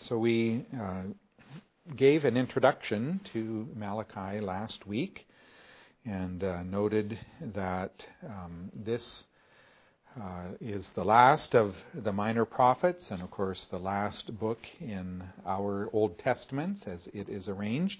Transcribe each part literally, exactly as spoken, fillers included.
So we uh, gave an introduction to Malachi last week and uh, noted that um, this uh, is the last of the minor prophets and, of course, the last book in our Old Testaments as it is arranged.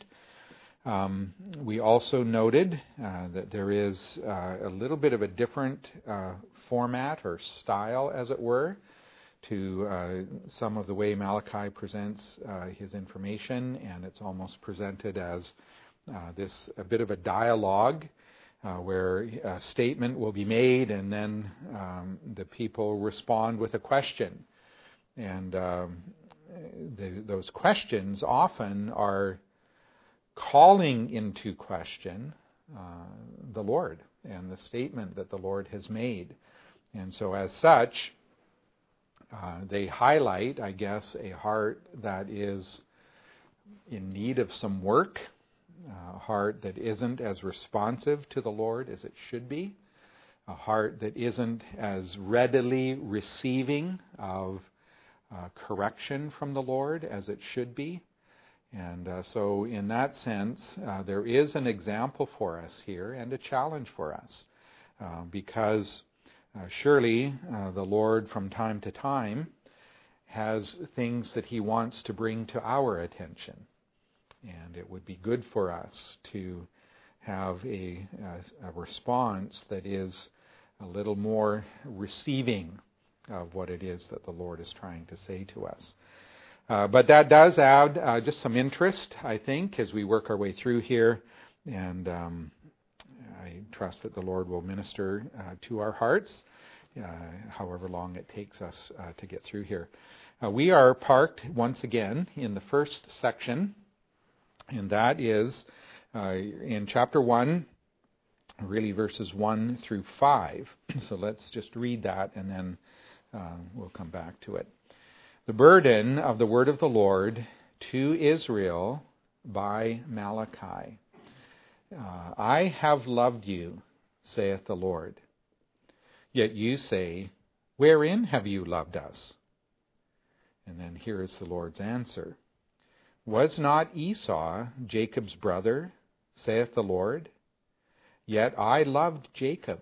Um, we also noted uh, that there is uh, a little bit of a different uh, format or style, as it were, to uh, some of the way Malachi presents uh, his information, and it's almost presented as uh, this a bit of a dialogue uh, where a statement will be made and then um, the people respond with a question. And um, the, those questions often are calling into question uh, the Lord and the statement that the Lord has made. And so as such, Uh, they highlight, I guess, a heart that is in need of some work, a heart that isn't as responsive to the Lord as it should be, a heart that isn't as readily receiving of uh, correction from the Lord as it should be. And uh, so in that sense, uh, there is an example for us here and a challenge for us uh, because Uh, surely uh, the Lord from time to time has things that he wants to bring to our attention. And it would be good for us to have a, a, a response that is a little more receiving of what it is that the Lord is trying to say to us. Uh, but that does add uh, just some interest, I think, as we work our way through here. And um, I trust that the Lord will minister uh, to our hearts, uh, however long it takes us uh, to get through here. Uh, we are parked once again in the first section, and that is uh, in chapter one, really verses one through five. So let's just read that, and then uh, we'll come back to it. The burden of the word of the Lord to Israel by Malachi. Uh, I have loved you, saith the Lord. Yet you say, wherein have you loved us? And then here is the Lord's answer. Was not Esau Jacob's brother, saith the Lord? Yet I loved Jacob,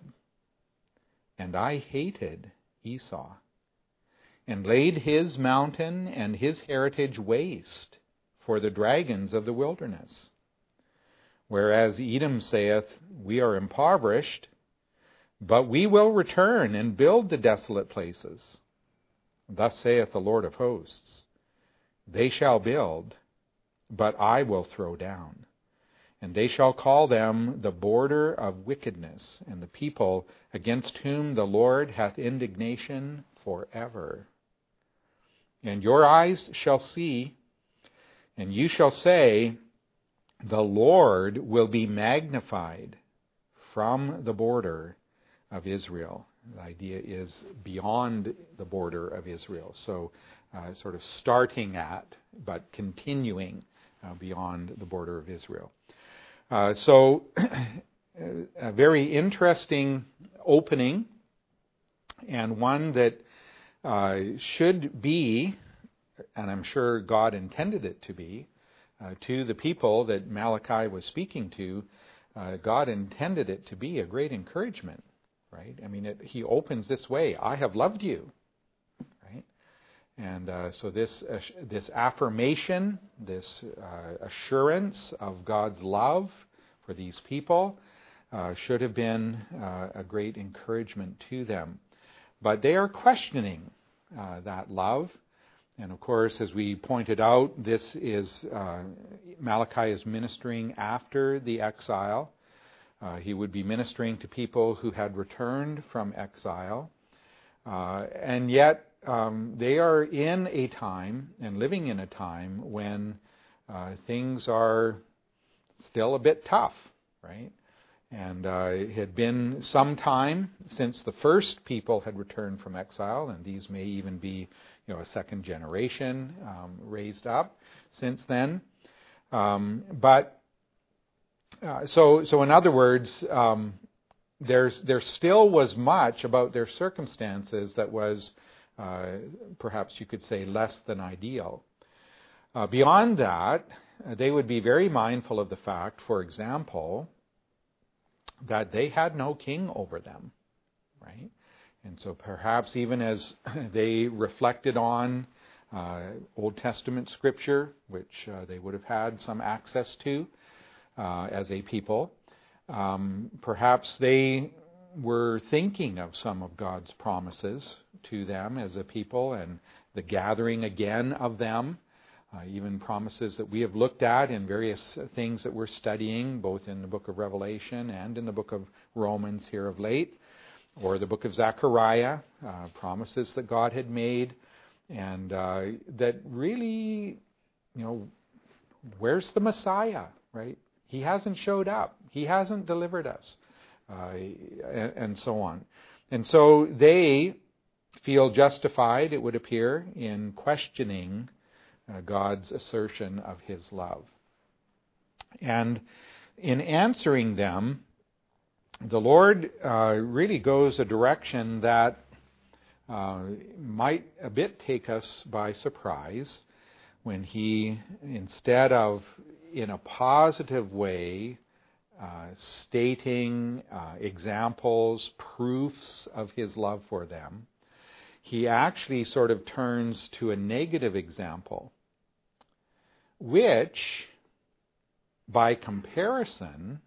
and I hated Esau, and laid his mountain and his heritage waste for the dragons of the wilderness. Whereas Edom saith, we are impoverished, but we will return and build the desolate places. Thus saith the Lord of hosts, they shall build, but I will throw down. And they shall call them the border of wickedness, and the people against whom the Lord hath indignation forever. And your eyes shall see, and you shall say, the Lord will be magnified from the border of Israel. The idea is beyond the border of Israel. So uh, sort of starting at, but continuing uh, beyond the border of Israel. Uh, so a very interesting opening, and one that uh, should be, and I'm sure God intended it to be, Uh, to the people that Malachi was speaking to, uh, God intended it to be a great encouragement, right? I mean, it, he opens this way, I have loved you, right? And uh, so this uh, this affirmation, this uh, assurance of God's love for these people uh, should have been uh, a great encouragement to them. But they are questioning uh, that love. And of course, as we pointed out, this is, uh, Malachi is ministering after the exile. Uh, he would be ministering to people who had returned from exile. Uh, and yet, um, they are in a time, and living in a time, when uh, things are still a bit tough, right? And uh, it had been some time since the first people had returned from exile, and these may even be, you know, a second generation um, raised up since then. Um, but uh, so, so in other words, um, there's there still was much about their circumstances that was, uh, perhaps you could say, less than ideal. Uh, beyond that, uh, they would be very mindful of the fact, for example, that they had no king over them, right? And so perhaps even as they reflected on uh, Old Testament scripture, which uh, they would have had some access to uh, as a people, um, perhaps they were thinking of some of God's promises to them as a people and the gathering again of them, uh, even promises that we have looked at in various things that we're studying, both in the book of Revelation and in the book of Romans here of late, or the book of Zechariah, uh, promises that God had made, and uh, that really, you know, where's the Messiah, right? He hasn't showed up. He hasn't delivered us, uh, and, and so on. And so they feel justified, it would appear, in questioning uh, God's assertion of his love. And in answering them, the Lord uh, really goes a direction that uh, might a bit take us by surprise when he, instead of in a positive way, uh, stating uh, examples, proofs of his love for them, he actually sort of turns to a negative example, which, by comparison,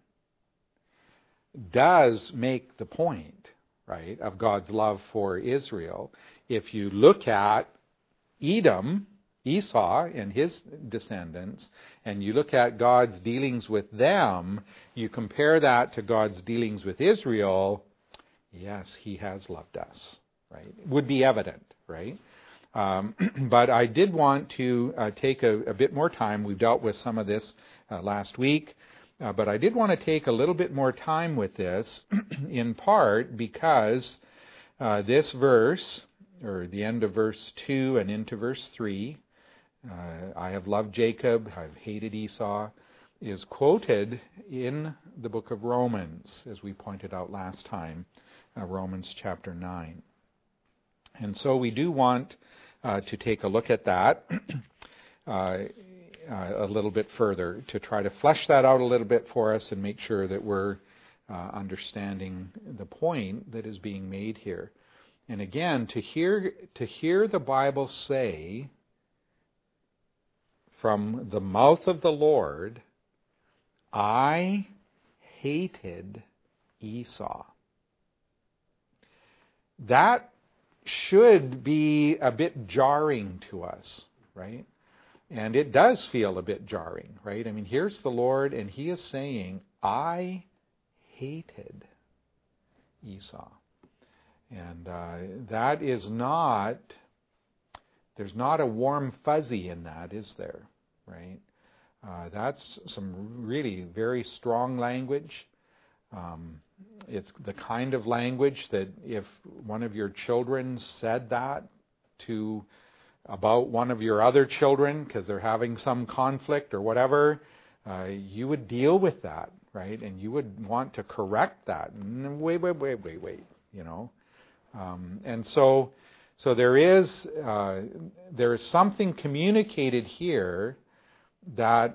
does make the point, right, of God's love for Israel. If you look at Edom, Esau and his descendants, and you look at God's dealings with them, you compare that to God's dealings with Israel, yes, he has loved us, right? It would be evident, right? Um, but I did want to uh, take a, a bit more time. We've dealt with some of this uh, last week. Uh, but I did want to take a little bit more time with this, in part because uh, this verse, or the end of verse two and into verse three, uh, I have loved Jacob, I've hated Esau, is quoted in the book of Romans, as we pointed out last time, uh, Romans chapter nine. And so we do want uh, to take a look at that. uh, Uh, a little bit further to try to flesh that out a little bit for us and make sure that we're uh, understanding the point that is being made here. And again, to hear to hear the Bible say from the mouth of the Lord, I hated Esau. That should be a bit jarring to us, right? And it does feel a bit jarring, right? I mean, here's the Lord, and he is saying, I hated Esau. And uh, that is not, there's not a warm fuzzy in that, is there? Right? Uh, that's some really very strong language. Um, it's the kind of language that if one of your children said that to about one of your other children because they're having some conflict or whatever, uh, you would deal with that, right? And you would want to correct that. And wait, wait, wait, wait, wait, you know. Um, and so, so there is uh, there is something communicated here that,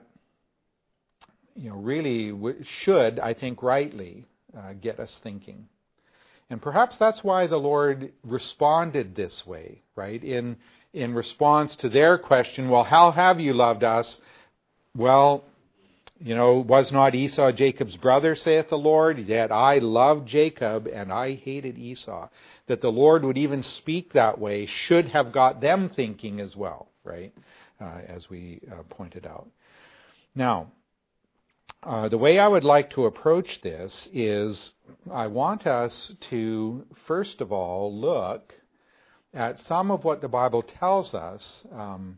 you know, really w- should, I think, rightly uh, get us thinking. And perhaps that's why the Lord responded this way, right? In in response to their question, well, how have you loved us? Well, you know, was not Esau Jacob's brother, saith the Lord? Yet I loved Jacob and I hated Esau. That the Lord would even speak that way should have got them thinking as well, right? Uh, as we uh, pointed out. Now, uh, the way I would like to approach this is I want us to, first of all, look at some of what the Bible tells us um,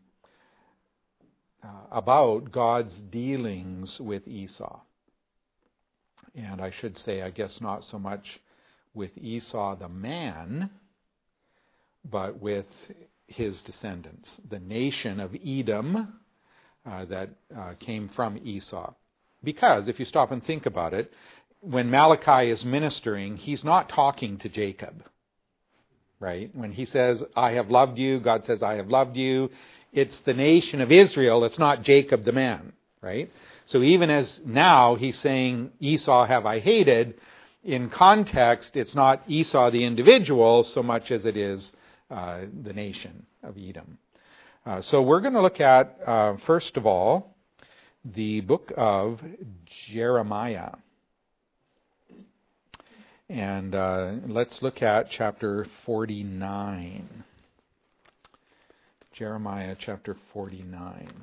uh, about God's dealings with Esau. And I should say, I guess not so much with Esau the man, but with his descendants, the nation of Edom uh, that uh, came from Esau. Because if you stop and think about it, when Malachi is ministering, he's not talking to Jacob. Right? When he says, I have loved you, God says, I have loved you. it's the nation of Israel, it's not Jacob the man, right? So even as now he's saying, Esau have I hated, in context, it's not Esau the individual so much as it is uh, the nation of Edom. Uh, so we're going to look at, uh, first of all, the book of Jeremiah. And uh, let's look at chapter forty-nine. Jeremiah chapter forty-nine.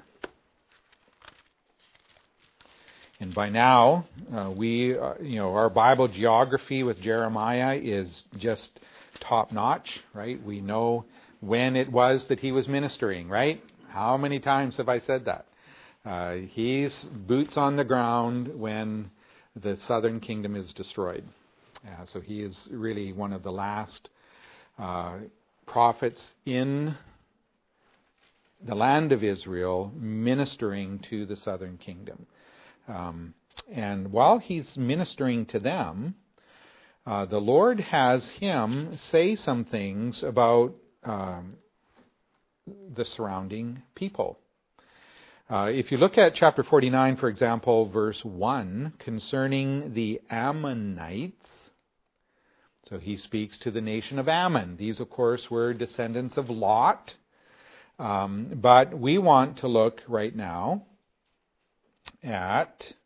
And by now, uh, we, uh, you know, our Bible geography with Jeremiah is just top-notch, right? We know when it was that he was ministering, right? How many times have I said that? Uh, he's boots on the ground when the southern kingdom is destroyed. Uh, so he is really one of the last uh, prophets in the land of Israel ministering to the southern kingdom. Um, and while he's ministering to them, uh, the Lord has him say some things about um, the surrounding people. Uh, if you look at chapter forty-nine, for example, verse one, concerning the Ammonites, so he speaks to the nation of Ammon. These, of course, were descendants of Lot. Um, but we want to look right now at,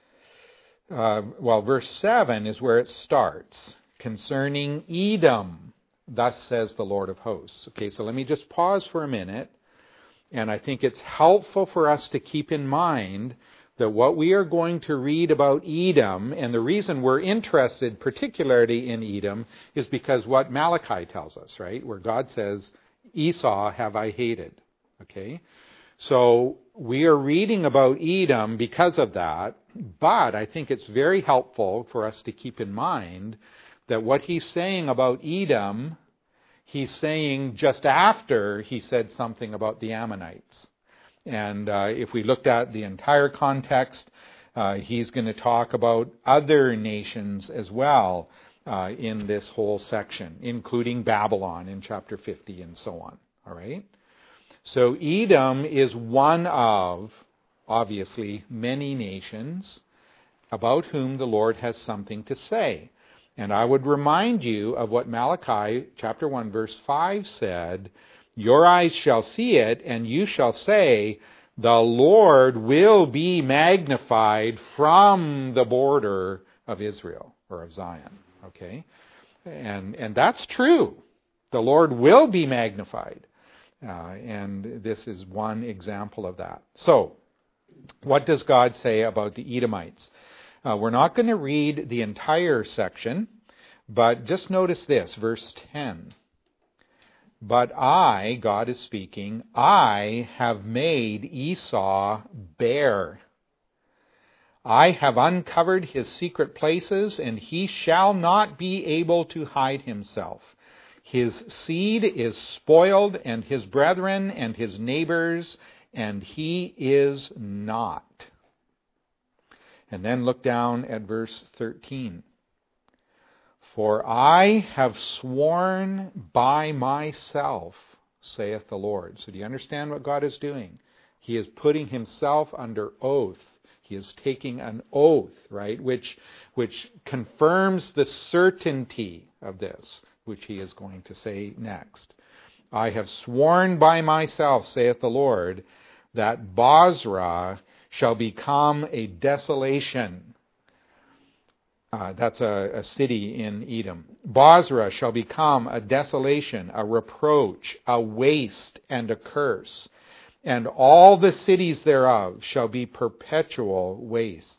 uh, well, verse seven is where it starts, concerning Edom, thus says the Lord of hosts. Okay, so let me just pause for a minute, and I think it's helpful for us to keep in mind that what we are going to read about Edom, and the reason we're interested particularly in Edom, is because what Malachi tells us, right, where God says, Esau have I hated, okay? So we are reading about Edom because of that, but I think it's very helpful for us to keep in mind that what he's saying about Edom, he's saying just after he said something about the Ammonites. And uh, if we looked at the entire context, uh, he's going to talk about other nations as well uh, in this whole section, including Babylon in chapter fifty and so on. All right? So Edom is one of, obviously, many nations about whom the Lord has something to say. And I would remind you of what Malachi chapter one verse five said, your eyes shall see it, and you shall say, the Lord will be magnified from the border of Israel, or of Zion. Okay? And, and that's true. The Lord will be magnified. Uh, and this is one example of that. So, what does God say about the Edomites? Uh, we're not going to read the entire section, but just notice this, verse ten. But I, God is speaking, I have made Esau bare. I have uncovered his secret places, and he shall not be able to hide himself. His seed is spoiled, and his brethren and his neighbors, and he is not. And then look down at verse thirteen. For I have sworn by myself, saith the Lord. So do you understand what God is doing? He is putting himself under oath. He is taking an oath, right, which, which confirms the certainty of this, which he is going to say next. I have sworn by myself, saith the Lord, that Bozrah shall become a desolation. Uh, that's a, a city in Edom. Bozrah shall become a desolation, a reproach, a waste, and a curse. And all the cities thereof shall be perpetual wastes.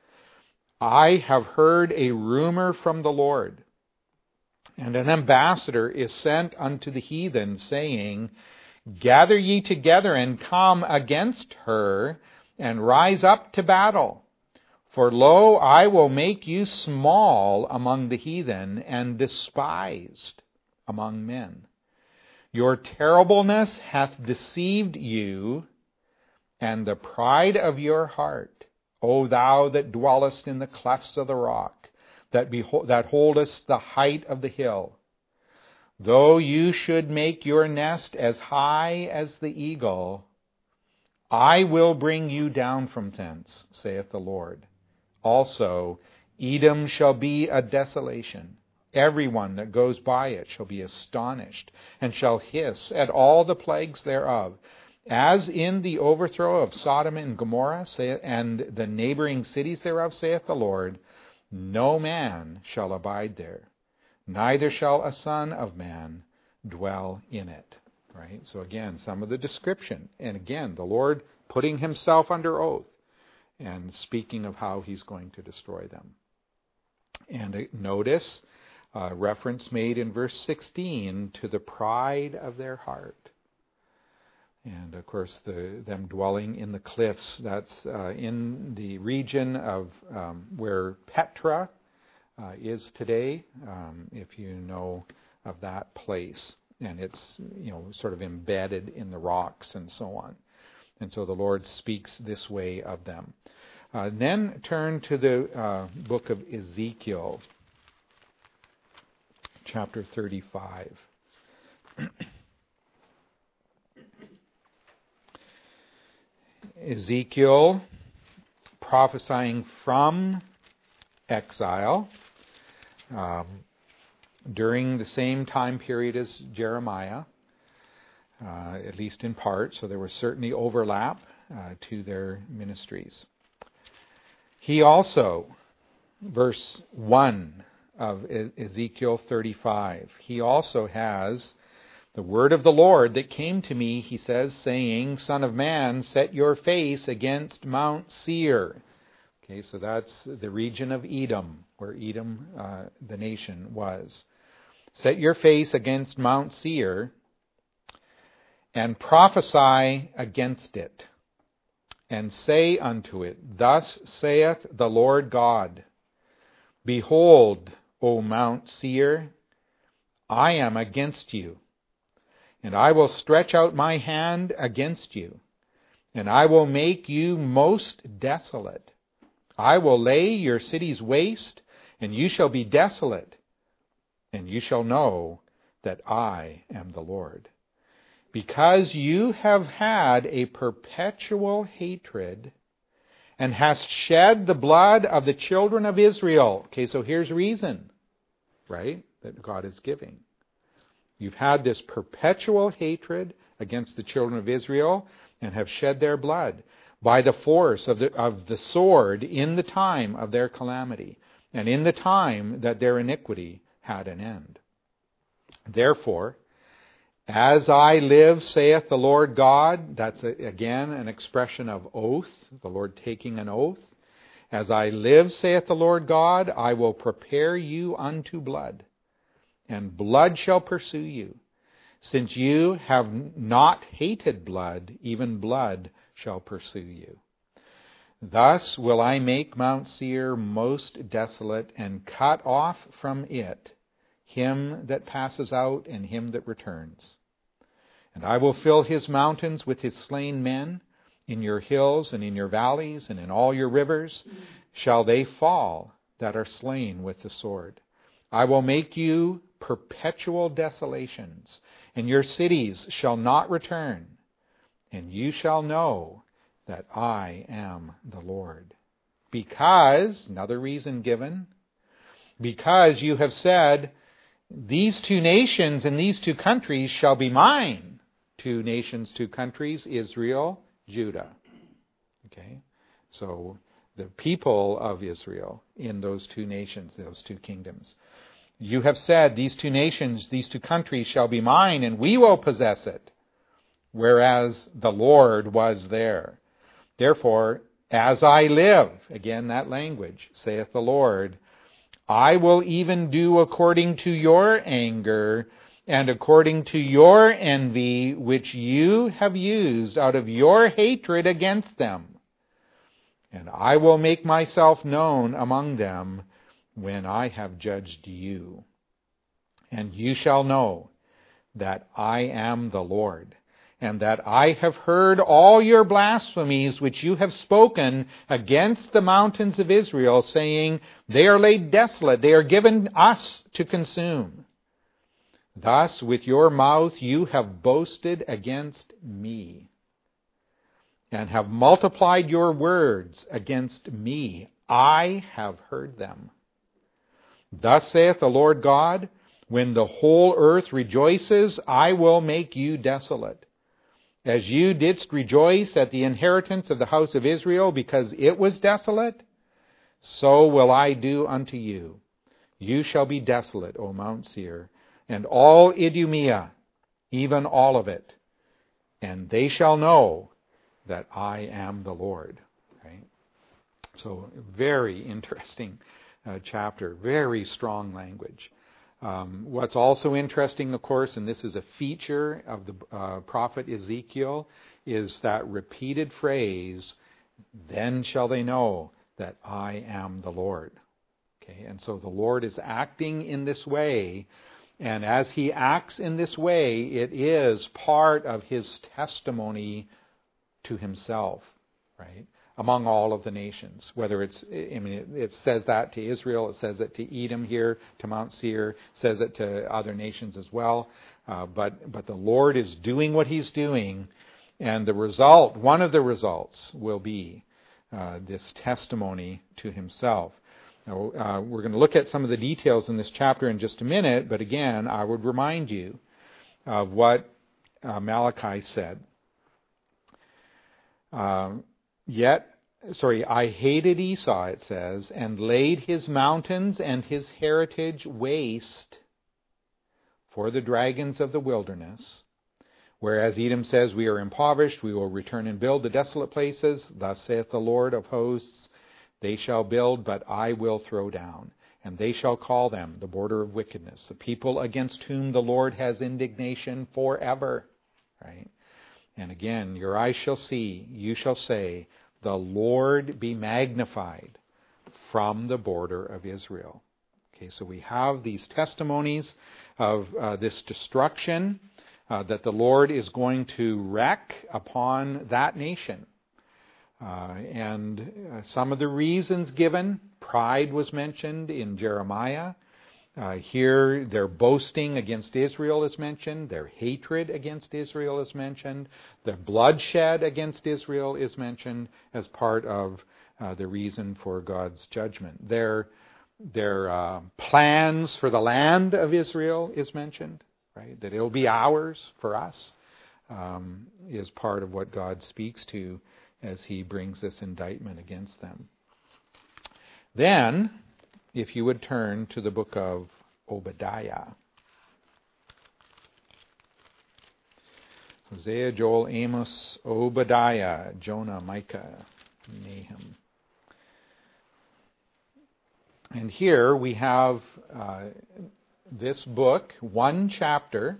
I have heard a rumor from the Lord, and an ambassador is sent unto the heathen, saying, gather ye together and come against her, and rise up to battle. For lo, I will make you small among the heathen, and despised among men. Your terribleness hath deceived you, and the pride of your heart, O thou that dwellest in the clefts of the rock, that, behold, that holdest the height of the hill. Though you should make your nest as high as the eagle, I will bring you down from thence, saith the Lord. Also, Edom shall be a desolation. Everyone that goes by it shall be astonished, and shall hiss at all the plagues thereof. As in the overthrow of Sodom and Gomorrah, and the neighboring cities thereof, saith the Lord, no man shall abide there, neither shall a son of man dwell in it. Right? So again, some of the description. And again, the Lord putting himself under oath and speaking of how he's going to destroy them. And notice a reference made in verse sixteen to the pride of their heart. And of course, the, them dwelling in the cliffs, that's uh, in the region of um, where Petra uh, is today, um, if you know of that place. And it's, you know, sort of embedded in the rocks and so on. And so the Lord speaks this way of them. Uh, then turn to the uh, book of Ezekiel, chapter thirty-five. Ezekiel prophesying from exile um, during the same time period as Jeremiah, uh, at least in part, so there was certainly overlap uh, to their ministries. He also, verse one of Ezekiel thirty-five, he also has the word of the Lord that came to me, he says, saying, Son of man, set your face against Mount Seir. Okay, so that's the region of Edom, where Edom, uh, the nation, was. Set your face against Mount Seir, and prophesy against it, and say unto it, Thus saith the Lord God, Behold, O Mount Seir, I am against you, and I will stretch out my hand against you, and I will make you most desolate. I will lay your cities waste, and you shall be desolate, and you shall know that I am the Lord. Because you have had a perpetual hatred, and hast shed the blood of the children of Israel. Okay, so here's reason, right, that God is giving. You've had this perpetual hatred against the children of Israel and have shed their blood by the force of the, of the sword in the time of their calamity and in the time that their iniquity had an end. Therefore, as I live, saith the Lord God, that's a, again an expression of oath, the Lord taking an oath. As I live, saith the Lord God, I will prepare you unto blood, and blood shall pursue you. Since you have not hated blood, even blood shall pursue you. Thus will I make Mount Seir most desolate, and cut off from it him that passes out and him that returns. And I will fill his mountains with his slain men. In your hills and in your valleys and in all your rivers shall they fall that are slain with the sword. I will make you perpetual desolations, and your cities shall not return. And you shall know that I am the Lord. Because, another reason given, because you have said, these two nations and these two countries shall be mine. Two nations, two countries, Israel, Judah. Okay, so the people of Israel in those two nations, those two kingdoms. You have said, these two nations, these two countries shall be mine, and we will possess it, whereas the Lord was there. Therefore, as I live, again that language, saith the Lord, I will even do according to your anger and according to your envy, which you have used out of your hatred against them. And I will make myself known among them when I have judged you. And you shall know that I am the Lord, and that I have heard all your blasphemies which you have spoken against the mountains of Israel, saying, they are laid desolate, they are given us to consume. Thus with your mouth you have boasted against me, and have multiplied your words against me. I have heard them. Thus saith the Lord God, when the whole earth rejoices, I will make you desolate. As you didst rejoice at the inheritance of the house of Israel, because it was desolate, so will I do unto you. You shall be desolate, O Mount Seir, and all Idumea, even all of it. And they shall know that I am the Lord. Right? So, very interesting uh, chapter, very strong language. Um, what's also interesting, of course, and this is a feature of the uh, prophet Ezekiel, is that repeated phrase, then shall they know that I am the Lord. Okay, and so the Lord is acting in this way, and as he acts in this way, it is part of his testimony to himself, right? Among all of the nations, whether it's, I mean, it, it says that to Israel, it says it to Edom here, to Mount Seir, it says it to other nations as well. Uh, but but the Lord is doing what he's doing, and the result, one of the results, will be uh, this testimony to himself. Now, uh, we're going to look at some of the details in this chapter in just a minute, but again, I would remind you of what uh, Malachi said. Uh, Yet, sorry, I hated Esau, it says, and laid his mountains and his heritage waste for the dragons of the wilderness. Whereas Edom says, we are impoverished, we will return and build the desolate places. Thus saith the Lord of hosts, they shall build, but I will throw down. And they shall call them the border of wickedness, the people against whom the Lord has indignation forever. Right? And again, your eyes shall see, you shall say, the Lord be magnified from the border of Israel. Okay, so we have these testimonies of uh, this destruction uh, that the Lord is going to wreak upon that nation. Uh, and uh, some of the reasons given, pride was mentioned in Jeremiah. Uh, here, their boasting against Israel is mentioned. Their hatred against Israel is mentioned. Their bloodshed against Israel is mentioned as part of uh, the reason for God's judgment. Their their uh, plans for the land of Israel is mentioned, right? That it'll be ours for us um, is part of what God speaks to as he brings this indictment against them. Then, if you would turn to the book of Obadiah. Hosea, Joel, Amos, Obadiah, Jonah, Micah, Nahum. And here we have uh, this book, one chapter,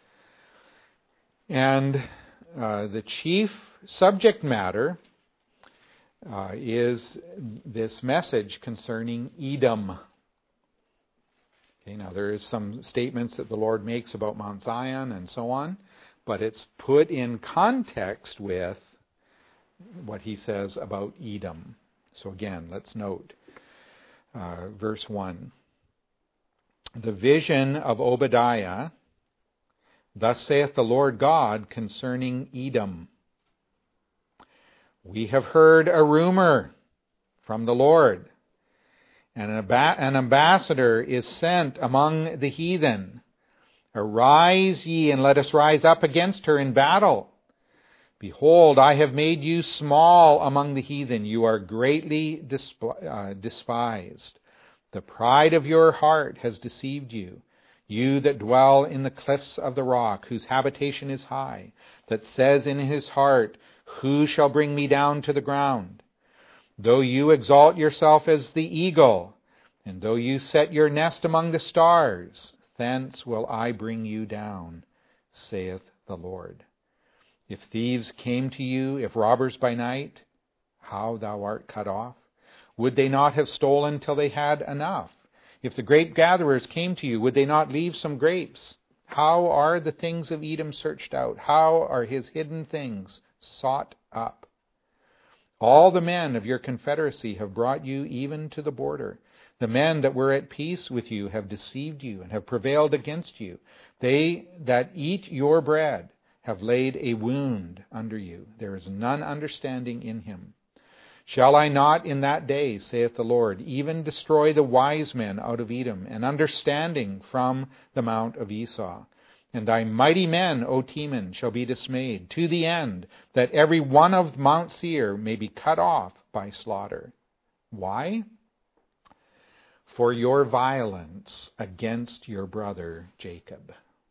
and uh, the chief subject matter Uh, is this message concerning Edom. Okay, now there is some statements that the Lord makes about Mount Zion and so on, but it's put in context with what he says about Edom. So again, let's note uh, verse one. The vision of Obadiah, thus saith the Lord God concerning Edom. We have heard a rumor from the Lord, and an ambassador is sent among the heathen. Arise ye, and let us rise up against her in battle. Behold, I have made you small among the heathen. You are greatly despised. The pride of your heart has deceived you. You that dwell in the cliffs of the rock, whose habitation is high, that says in his heart, who shall bring me down to the ground? Though you exalt yourself as the eagle, and though you set your nest among the stars, thence will I bring you down, saith the Lord. If thieves came to you, if robbers by night, how thou art cut off? Would they not have stolen till they had enough? If the grape gatherers came to you, would they not leave some grapes? How are the things of Edom searched out? How are his hidden things sought up? All the men of your confederacy have brought you even to the border. The men that were at peace with you have deceived you and have prevailed against you. They that eat your bread have laid a wound under you. There is none understanding in him. Shall I not in that day, saith the Lord, even destroy the wise men out of Edom, and understanding from the mount of Esau? And thy mighty men, O Teman, shall be dismayed, to the end that every one of Mount Seir may be cut off by slaughter. Why? For your violence against your brother Jacob.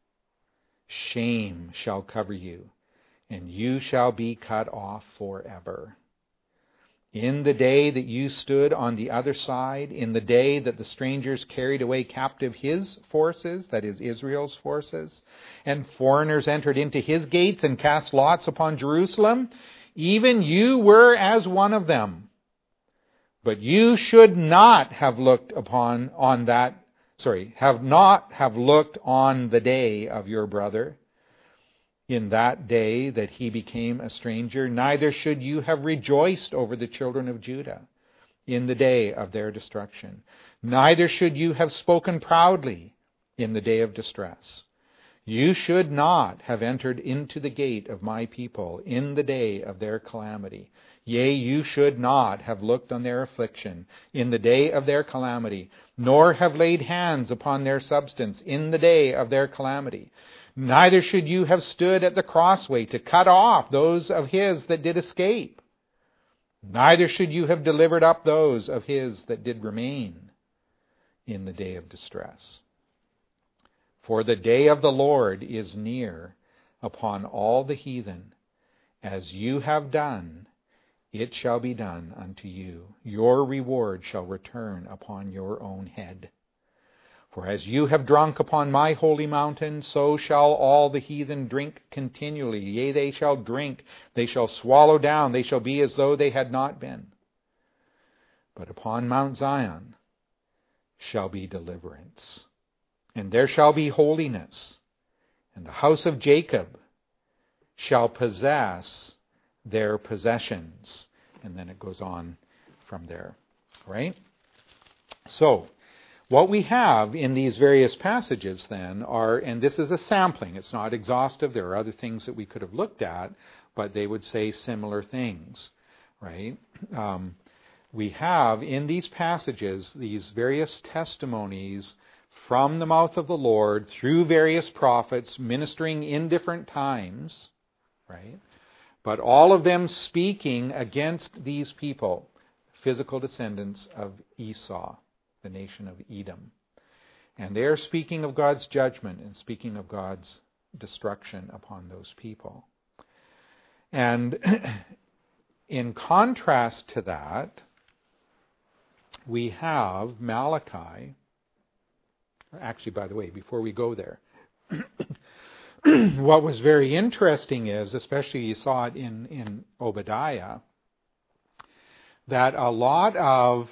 Shame shall cover you, and you shall be cut off forever. In the day that you stood on the other side, in the day that the strangers carried away captive his forces, that is Israel's forces, and foreigners entered into his gates and cast lots upon Jerusalem, even you were as one of them. But you should not have looked upon on that, sorry, have not have looked on the day of your brother, in that day that he became a stranger, neither should you have rejoiced over the children of Judah in the day of their destruction. Neither should you have spoken proudly in the day of distress. You should not have entered into the gate of my people in the day of their calamity. Yea, you should not have looked on their affliction in the day of their calamity, nor have laid hands upon their substance in the day of their calamity. Neither should you have stood at the crossway to cut off those of his that did escape. Neither should you have delivered up those of his that did remain in the day of distress. For the day of the Lord is near upon all the heathen. As you have done, it shall be done unto you. Your reward shall return upon your own head. For as you have drunk upon my holy mountain, so shall all the heathen drink continually. Yea, they shall drink, they shall swallow down, they shall be as though they had not been. But upon Mount Zion shall be deliverance, and there shall be holiness, and the house of Jacob shall possess their possessions. And then it goes on from there, right? So, what we have in these various passages then are, and this is a sampling, it's not exhaustive, there are other things that we could have looked at, but they would say similar things, right? Um, we have in these passages these various testimonies from the mouth of the Lord through various prophets ministering in different times, right? But all of them speaking against these people, physical descendants of Esau, the nation of Edom. And they are speaking of God's judgment and speaking of God's destruction upon those people. And in contrast to that, we have Malachi. Actually, by the way, before we go there, what was very interesting is, especially you saw it in, in Obadiah, that a lot of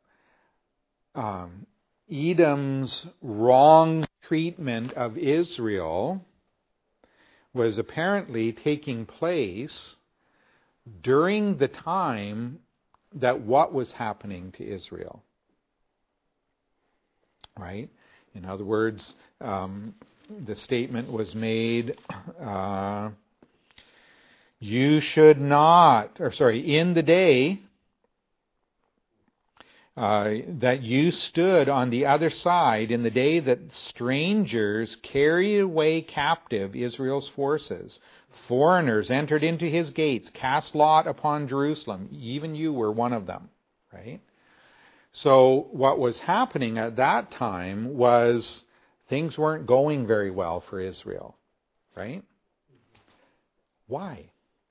um, Edom's wrong treatment of Israel was apparently taking place during the time that what was happening to Israel. Right? In other words, um, the statement was made, uh, you should not, or sorry, in the day uh, that you stood on the other side, in the day that strangers carried away captive Israel's forces, foreigners entered into his gates, cast lot upon Jerusalem, even you were one of them, right? So what was happening at that time was things weren't going very well for Israel, right? Why?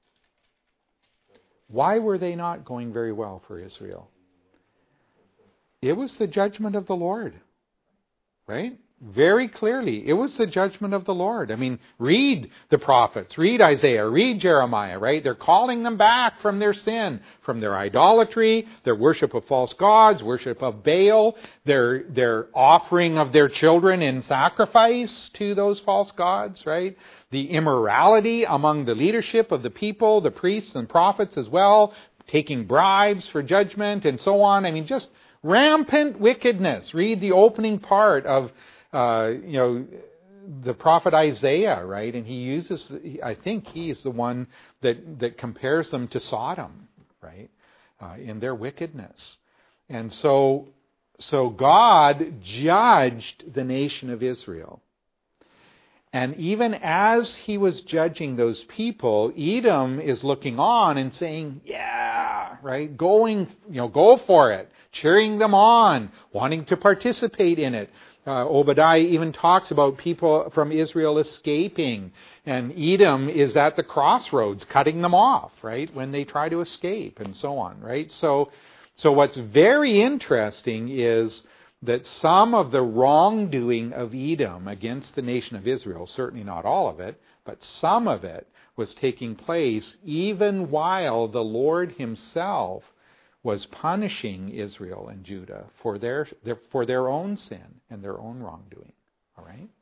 Why were they not going very well for Israel? It was the judgment of the Lord, right? Very clearly, it was the judgment of the Lord. I mean, read the prophets, read Isaiah, read Jeremiah, right? They're calling them back from their sin, from their idolatry, their worship of false gods, worship of Baal, their, their offering of their children in sacrifice to those false gods, right? The immorality among the leadership of the people, the priests and prophets as well, taking bribes for judgment and so on. I mean, just Rampant wickedness. Read the opening part of, uh, you know, the prophet Isaiah, right? And he uses, I think he's the one that, that compares them to Sodom, right? Uh, in their wickedness. And so, so God judged the nation of Israel. And even as he was judging those people, Edom is looking on and saying, yeah, right, going, you know, go for it, cheering them on, wanting to participate in it. Uh, Obadiah even talks about people from Israel escaping, and Edom is at the crossroads, cutting them off, right, when they try to escape, and so on, right? So, so what's very interesting is that some of the wrongdoing of Edom against the nation of Israel, certainly not all of it, but some of it was taking place even while the Lord himself was punishing Israel and Judah for their, their for their own sin and their own wrongdoing. All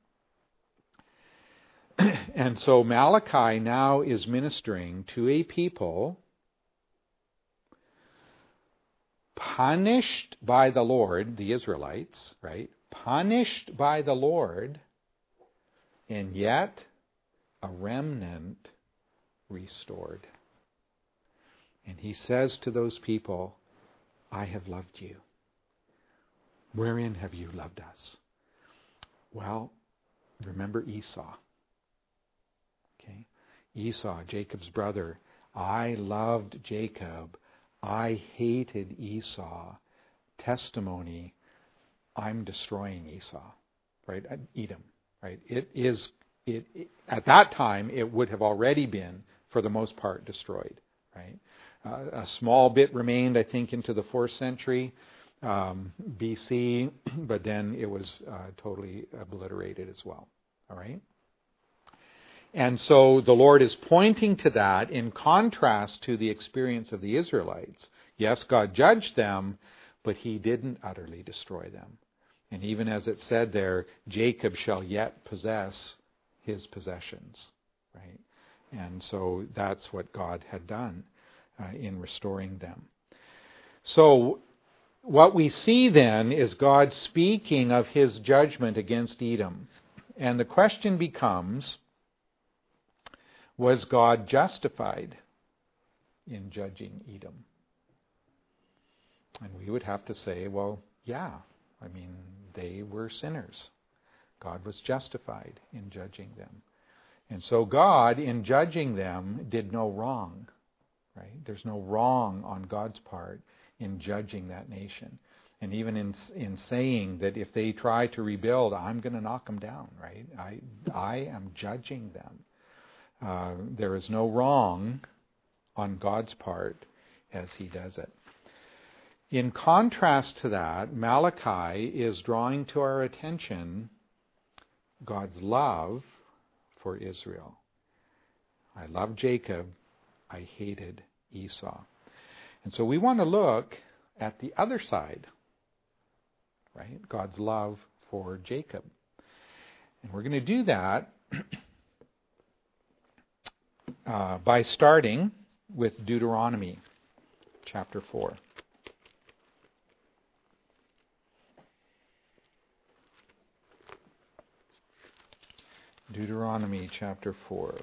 right? And so Malachi now is ministering to a people punished by the Lord, the Israelites, right? Punished by the Lord, and yet a remnant restored. And he says to those people, I have loved you. Wherein have you loved us? Well, remember Esau. Okay? Esau, Jacob's brother. I loved Jacob. I hated Esau. Testimony, I'm destroying Esau. Right? Edom. Right? It is, it, it at that time, it would have already been, for the most part, destroyed. Right? Uh, a small bit remained, I think, into the fourth century um, B C, but then it was uh, totally obliterated as well. All right? And so the Lord is pointing to that in contrast to the experience of the Israelites. Yes, God judged them, but he didn't utterly destroy them. And even as it said there, Jacob shall yet possess his possessions. Right? And so that's what God had done. Uh, in restoring them. So what we see then is God speaking of his judgment against Edom. And the question becomes, was God justified in judging Edom? And we would have to say, well, yeah. I mean, they were sinners. God was justified in judging them. And so God, in judging them, did no wrong. Right? There's no wrong on God's part in judging that nation. And even in in saying that if they try to rebuild, I'm going to knock them down. Right? I, I am judging them. Uh, there is no wrong on God's part as he does it. In contrast to that, Malachi is drawing to our attention God's love for Israel. I love Jacob. I hated Esau. And so we want to look at the other side, right? God's love for Jacob. And we're going to do that uh, by starting with Deuteronomy chapter four. Deuteronomy chapter four.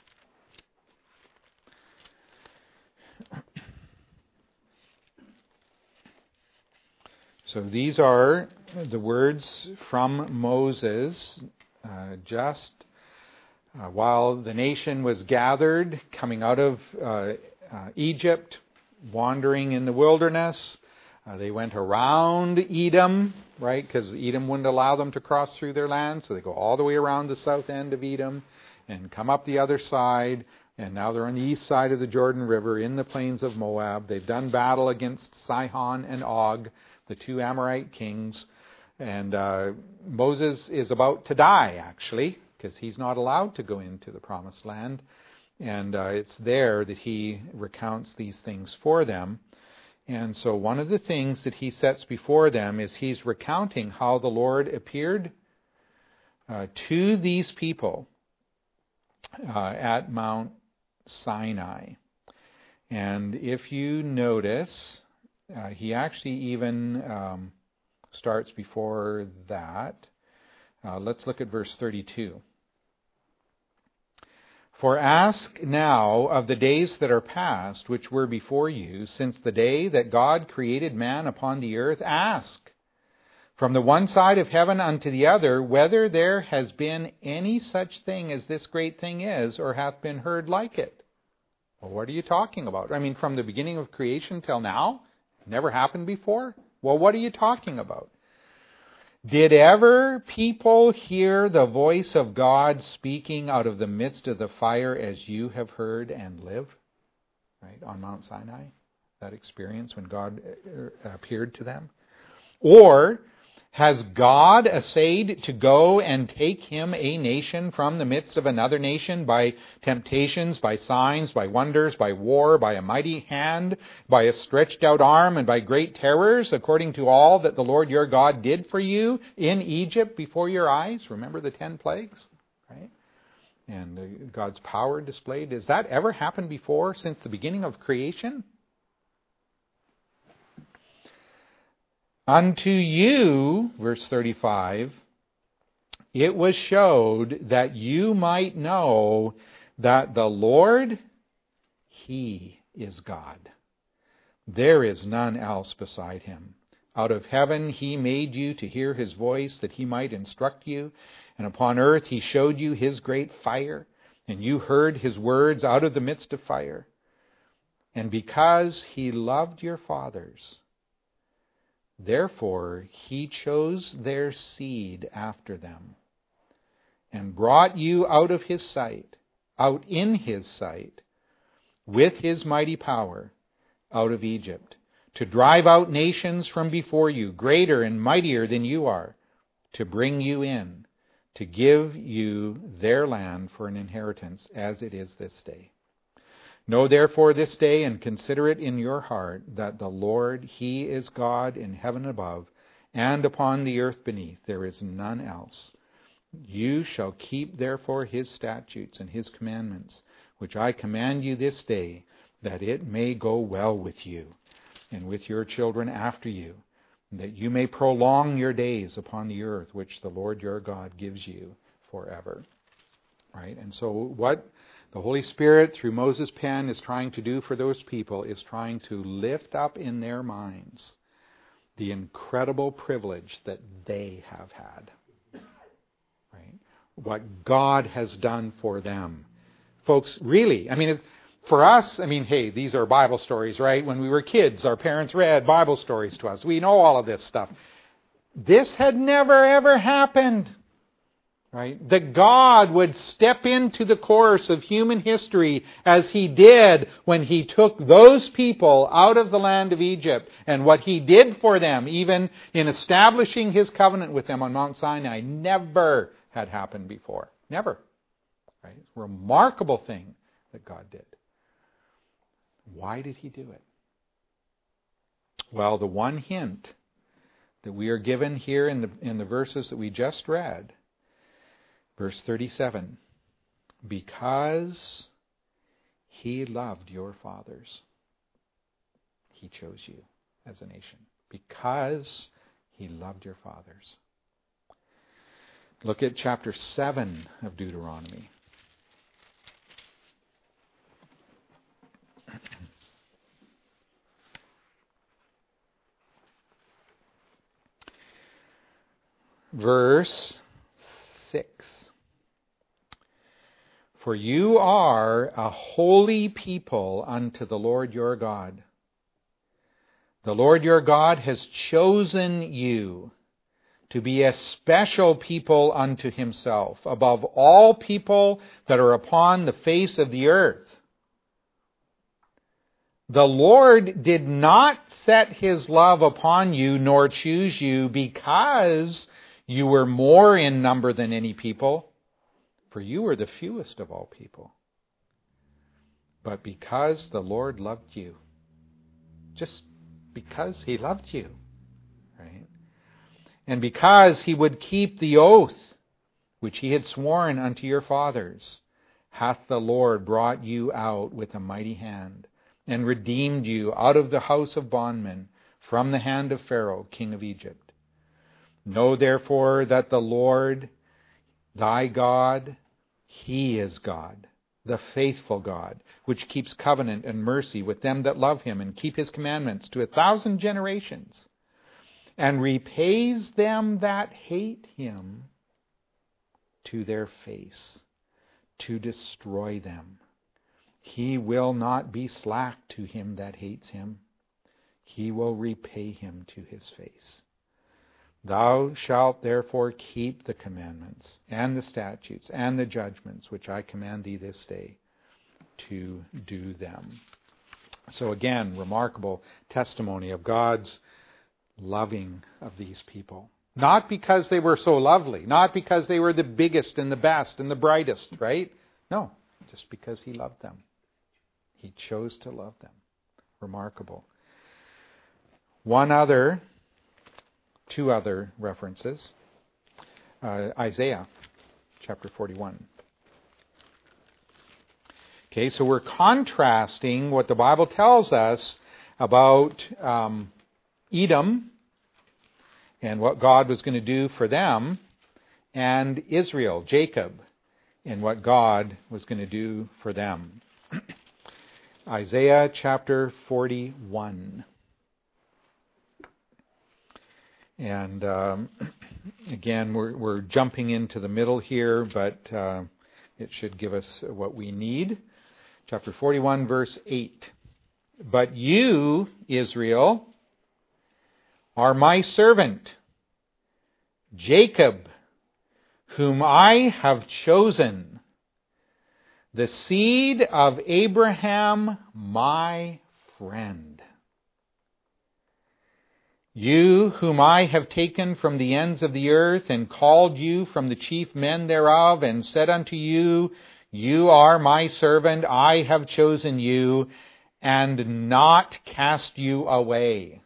So these are the words from Moses uh, just uh, while the nation was gathered, coming out of uh, uh, Egypt, wandering in the wilderness. Uh, they went around Edom, right, because Edom wouldn't allow them to cross through their land, so they go all the way around the south end of Edom and come up the other side, and now they're on the east side of the Jordan River in the plains of Moab. They've done battle against Sihon and Og, the two Amorite kings, and uh, Moses is about to die, actually, because he's not allowed to go into the promised land, and uh, it's there that he recounts these things for them. And so one of the things that he sets before them is he's recounting how the Lord appeared uh, to these people uh, at Mount Sinai. And if you notice uh, he actually even um, starts before that. Uh, let's look at verse thirty-two. For ask now of the days that are past, which were before you, since the day that God created man upon the earth. Ask from the one side of heaven unto the other, whether there has been any such thing as this great thing is, or hath been heard like it. Well, what are you talking about? I mean, from the beginning of creation till now? Never happened before? Well, what are you talking about? Did ever people hear the voice of God speaking out of the midst of the fire as you have heard and live? Right, on Mount Sinai, that experience when God appeared to them. Or has God essayed to go and take him a nation from the midst of another nation by temptations, by signs, by wonders, by war, by a mighty hand, by a stretched out arm, and by great terrors, according to all that the Lord your God did for you in Egypt before your eyes? Remember the ten plagues, right? And God's power displayed. Has that ever happened before since the beginning of creation? Unto you, verse thirty-five, it was showed that you might know that the Lord, He is God. There is none else beside Him. Out of heaven He made you to hear His voice, that He might instruct you. And upon earth He showed you His great fire, and you heard His words out of the midst of fire. And because He loved your fathers, therefore He chose their seed after them, and brought you out of His sight, out in His sight, with His mighty power, out of Egypt, to drive out nations from before you, greater and mightier than you are, to bring you in, to give you their land for an inheritance, as it is this day. Know therefore this day, and consider it in your heart, that the Lord, He is God in heaven above, and upon the earth beneath. There is none else. You shall keep therefore His statutes and His commandments, which I command you this day, that it may go well with you, and with your children after you, and that you may prolong your days upon the earth, which the Lord your God gives you forever. Right? And so what the Holy Spirit, through Moses' pen, is trying to do for those people is trying to lift up in their minds the incredible privilege that they have had. Right? What God has done for them. Folks, really, I mean, it's, for us, I mean, hey, these are Bible stories, right? When we were kids, our parents read Bible stories to us. We know all of this stuff. This had never, ever happened. Right? That God would step into the course of human history as He did when He took those people out of the land of Egypt, and what He did for them, even in establishing His covenant with them on Mount Sinai, never had happened before. Never. Right? It's a remarkable thing that God did. Why did He do it? Well, the one hint that we are given here in the in the verses that we just read, verse thirty-seven, because He loved your fathers, He chose you as a nation. Because He loved your fathers. Look at chapter seven of Deuteronomy. Verse six. For you are a holy people unto the Lord your God. The Lord your God has chosen you to be a special people unto Himself, above all people that are upon the face of the earth. The Lord did not set His love upon you, nor choose you because you were more in number than any people, for you were the fewest of all people. But because the Lord loved you, just because He loved you, right? And because He would keep the oath which He had sworn unto your fathers, hath the Lord brought you out with a mighty hand, and redeemed you out of the house of bondmen, from the hand of Pharaoh, king of Egypt. Know therefore that the Lord thy God, He is God, the faithful God, which keeps covenant and mercy with them that love Him and keep His commandments to a thousand generations, and repays them that hate Him to their face, to destroy them. He will not be slack to him that hates Him. He will repay him to his face. Thou shalt therefore keep the commandments and the statutes and the judgments which I command thee this day to do them. So again, remarkable testimony of God's loving of these people. Not because they were so lovely, not because they were the biggest and the best and the brightest, right? No, just because He loved them. He chose to love them. Remarkable. One other, two other references. Uh, Isaiah chapter forty-one. Okay, so we're contrasting what the Bible tells us about um, Edom and what God was going to do for them, and Israel, Jacob, and what God was going to do for them. Isaiah chapter forty-one. And um, again, we're, we're jumping into the middle here, but uh, it should give us what we need. Chapter forty-one, verse eight. But you, Israel, are my servant, Jacob, whom I have chosen, the seed of Abraham, my friend. You, whom I have taken from the ends of the earth, and called you from the chief men thereof, and said unto you, You are my servant, I have chosen you, and not cast you away.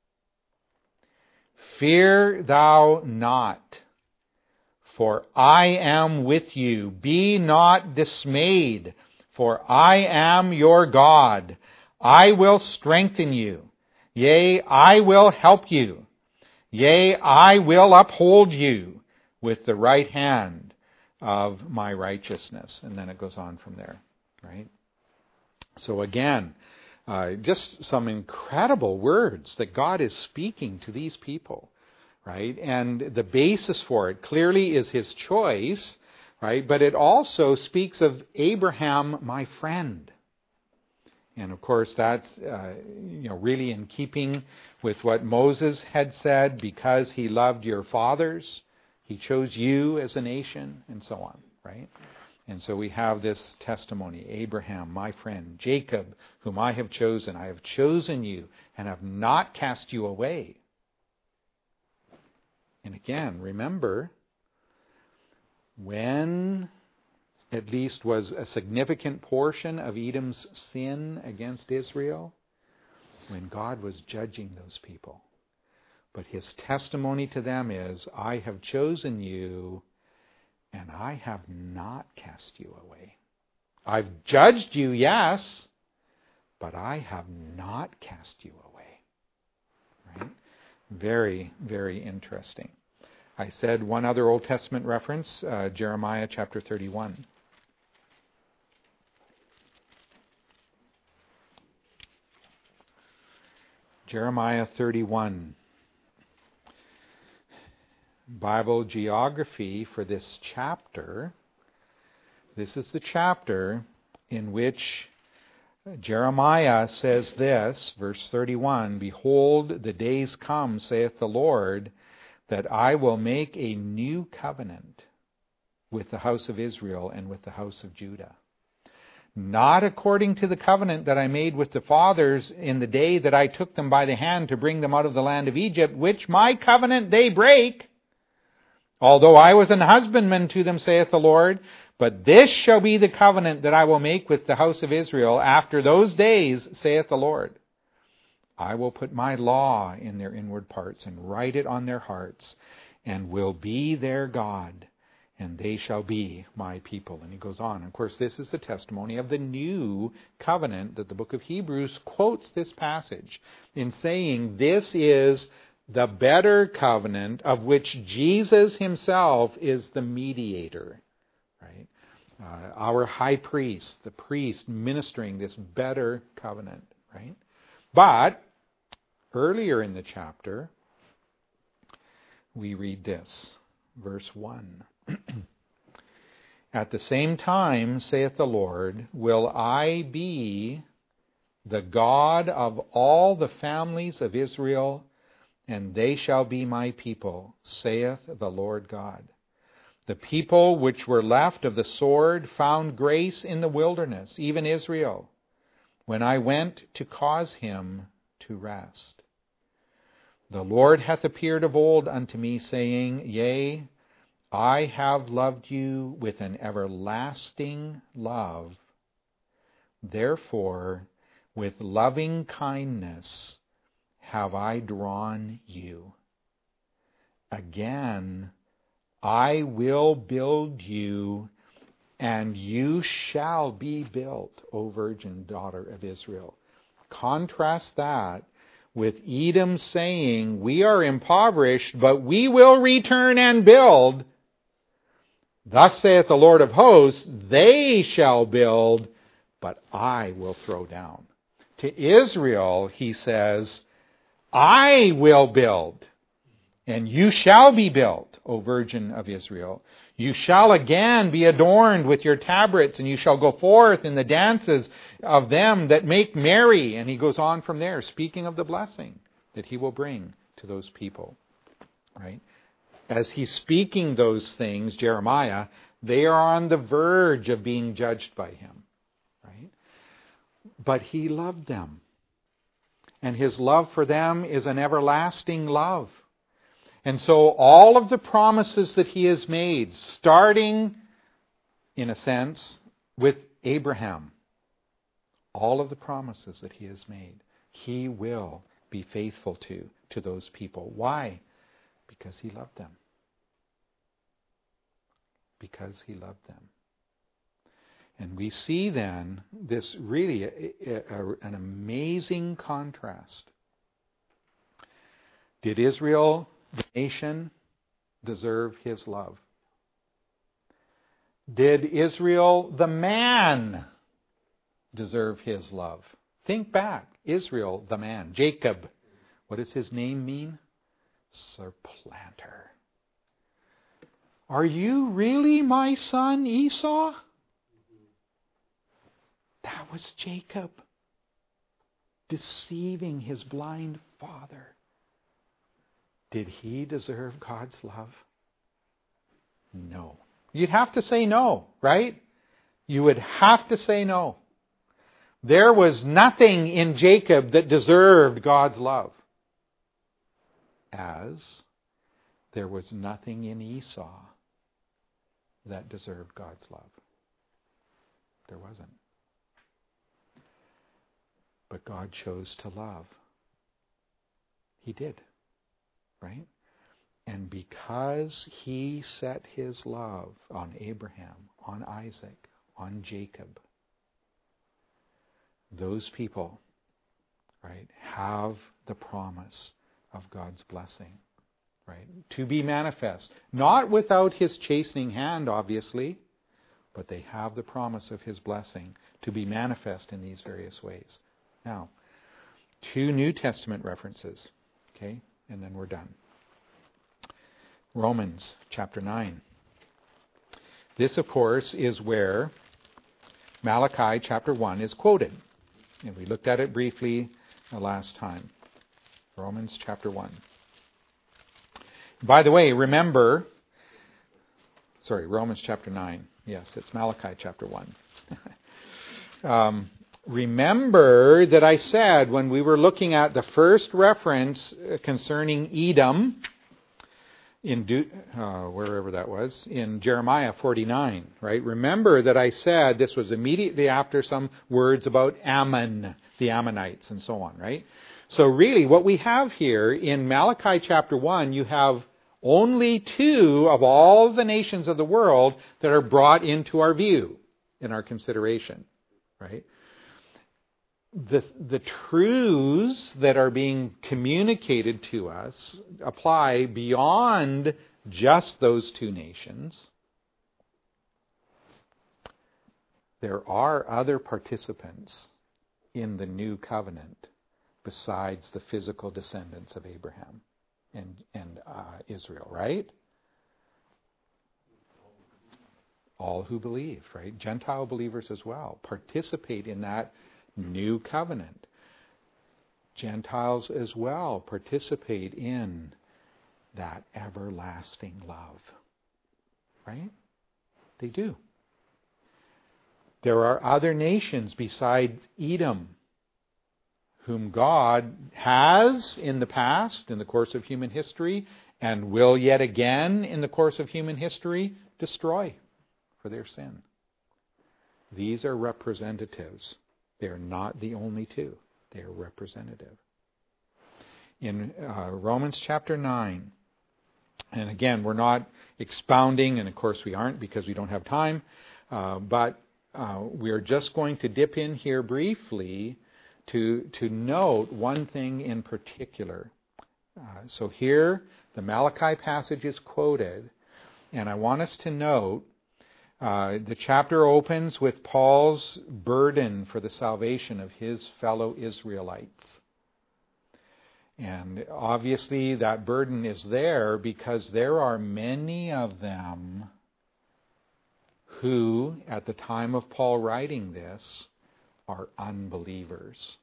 Fear thou not, for I am with you. Be not dismayed, for I am your God. I will strengthen you. Yea, I will help you. Yea, I will uphold you with the right hand of my righteousness. And then it goes on from there, right? So again, uh, just some incredible words that God is speaking to these people, right? And the basis for it clearly is His choice, right? But it also speaks of Abraham, my friend. And of course, that's uh, you know really in keeping with what Moses had said, because he loved your fathers, He chose you as a nation, and so on, right? And so we have this testimony, Abraham, my friend, Jacob, whom I have chosen. I have chosen you and have not cast you away. And again, remember, when at least was a significant portion of Edom's sin against Israel, when God was judging those people. But His testimony to them is, I have chosen you, and I have not cast you away. I've judged you, yes, but I have not cast you away. Right? Very, very interesting. I said one other Old Testament reference, uh, Jeremiah chapter thirty-one. Jeremiah thirty-one. Bible geography for this chapter. This is the chapter in which Jeremiah says this, verse thirty-one, Behold, the days come, saith the Lord, that I will make a new covenant with the house of Israel and with the house of Judah. Not according to the covenant that I made with the fathers in the day that I took them by the hand to bring them out of the land of Egypt, which my covenant they break, although I was an husbandman to them, saith the Lord. But this shall be the covenant that I will make with the house of Israel after those days, saith the Lord. I will put my law in their inward parts and write it on their hearts, and will be their God, and they shall be my people. And he goes on. Of course, this is the testimony of the new covenant that the book of Hebrews quotes this passage in saying this is the better covenant of which Jesus himself is the mediator, right? Uh, our high priest, the priest ministering this better covenant, right? But earlier in the chapter, we read this, verse one. At the same time, saith the Lord, will I be the God of all the families of Israel, and they shall be my people, saith the Lord God. The people which were left of the sword found grace in the wilderness, even Israel, when I went to cause him to rest. The Lord hath appeared of old unto me, saying, Yea, I have loved you with an everlasting love. Therefore, with loving kindness have I drawn you. Again, I will build you, and you shall be built, O virgin daughter of Israel. Contrast that with Edom saying, we are impoverished, but we will return and build. Thus saith the Lord of hosts, they shall build, but I will throw down. To Israel, he says, I will build, and you shall be built, O virgin of Israel. You shall again be adorned with your tabrets, and you shall go forth in the dances of them that make merry. And he goes on from there, speaking of the blessing that he will bring to those people. Right? As he's speaking those things, Jeremiah, they are on the verge of being judged by him. Right? But he loved them. And his love for them is an everlasting love. And so all of the promises that he has made, starting, in a sense, with Abraham, all of the promises that he has made, he will be faithful to, to those people. Why? Because he loved them. Because he loved them. And we see then this really a, a, an amazing contrast. Did Israel, the nation, deserve his love? Did Israel, the man, deserve his love? Think back. Israel, the man. Jacob. What does his name mean? Supplanter. Are you really my son Esau? That was Jacob deceiving his blind father. Did he deserve God's love? No. You'd have to say no, right? You would have to say no. There was nothing in Jacob that deserved God's love, as there was nothing in Esau that deserved God's love. There wasn't. But God chose to love. He did. Right? And because he set his love on Abraham, on Isaac, on Jacob, those people, right, have the promise of God's blessing, right, to be manifest. Not without his chastening hand, obviously, but they have the promise of his blessing to be manifest in these various ways. Now, two New Testament references, okay, and then we're done. Romans chapter nine. This, of course, is where Malachi chapter one is quoted. And we looked at it briefly the last time. Romans chapter one. By the way, remember, sorry, Romans chapter nine. Yes, it's Malachi chapter one. um, remember that I said when we were looking at the first reference concerning Edom, in Du- uh, wherever that was, in Jeremiah forty-nine, right? Remember that I said this was immediately after some words about Ammon, the Ammonites, and so on, right? So really what we have here in Malachi chapter one, you have Only two of all the nations of the world that are brought into our view, in our consideration, right? The, the truths that are being communicated to us apply beyond just those two nations. There are other participants in the new covenant besides the physical descendants of Abraham and, and uh, Israel, right? All who believe, right? Gentile believers as well participate in that new covenant. Gentiles as well participate in that everlasting love, right? They do. There are other nations besides Edom whom God has in the past, in the course of human history, and will yet again in the course of human history destroy for their sin. These are representatives. They are not the only two. They are representative. In uh, Romans chapter nine, and again, we're not expounding, and of course we aren't because we don't have time, uh, but uh, we are just going to dip in here briefly to, to note one thing in particular. Uh, so here, the Malachi passage is quoted, and I want us to note Uh, the chapter opens with Paul's burden for the salvation of his fellow Israelites. And obviously that burden is there because there are many of them who, at the time of Paul writing this, are unbelievers.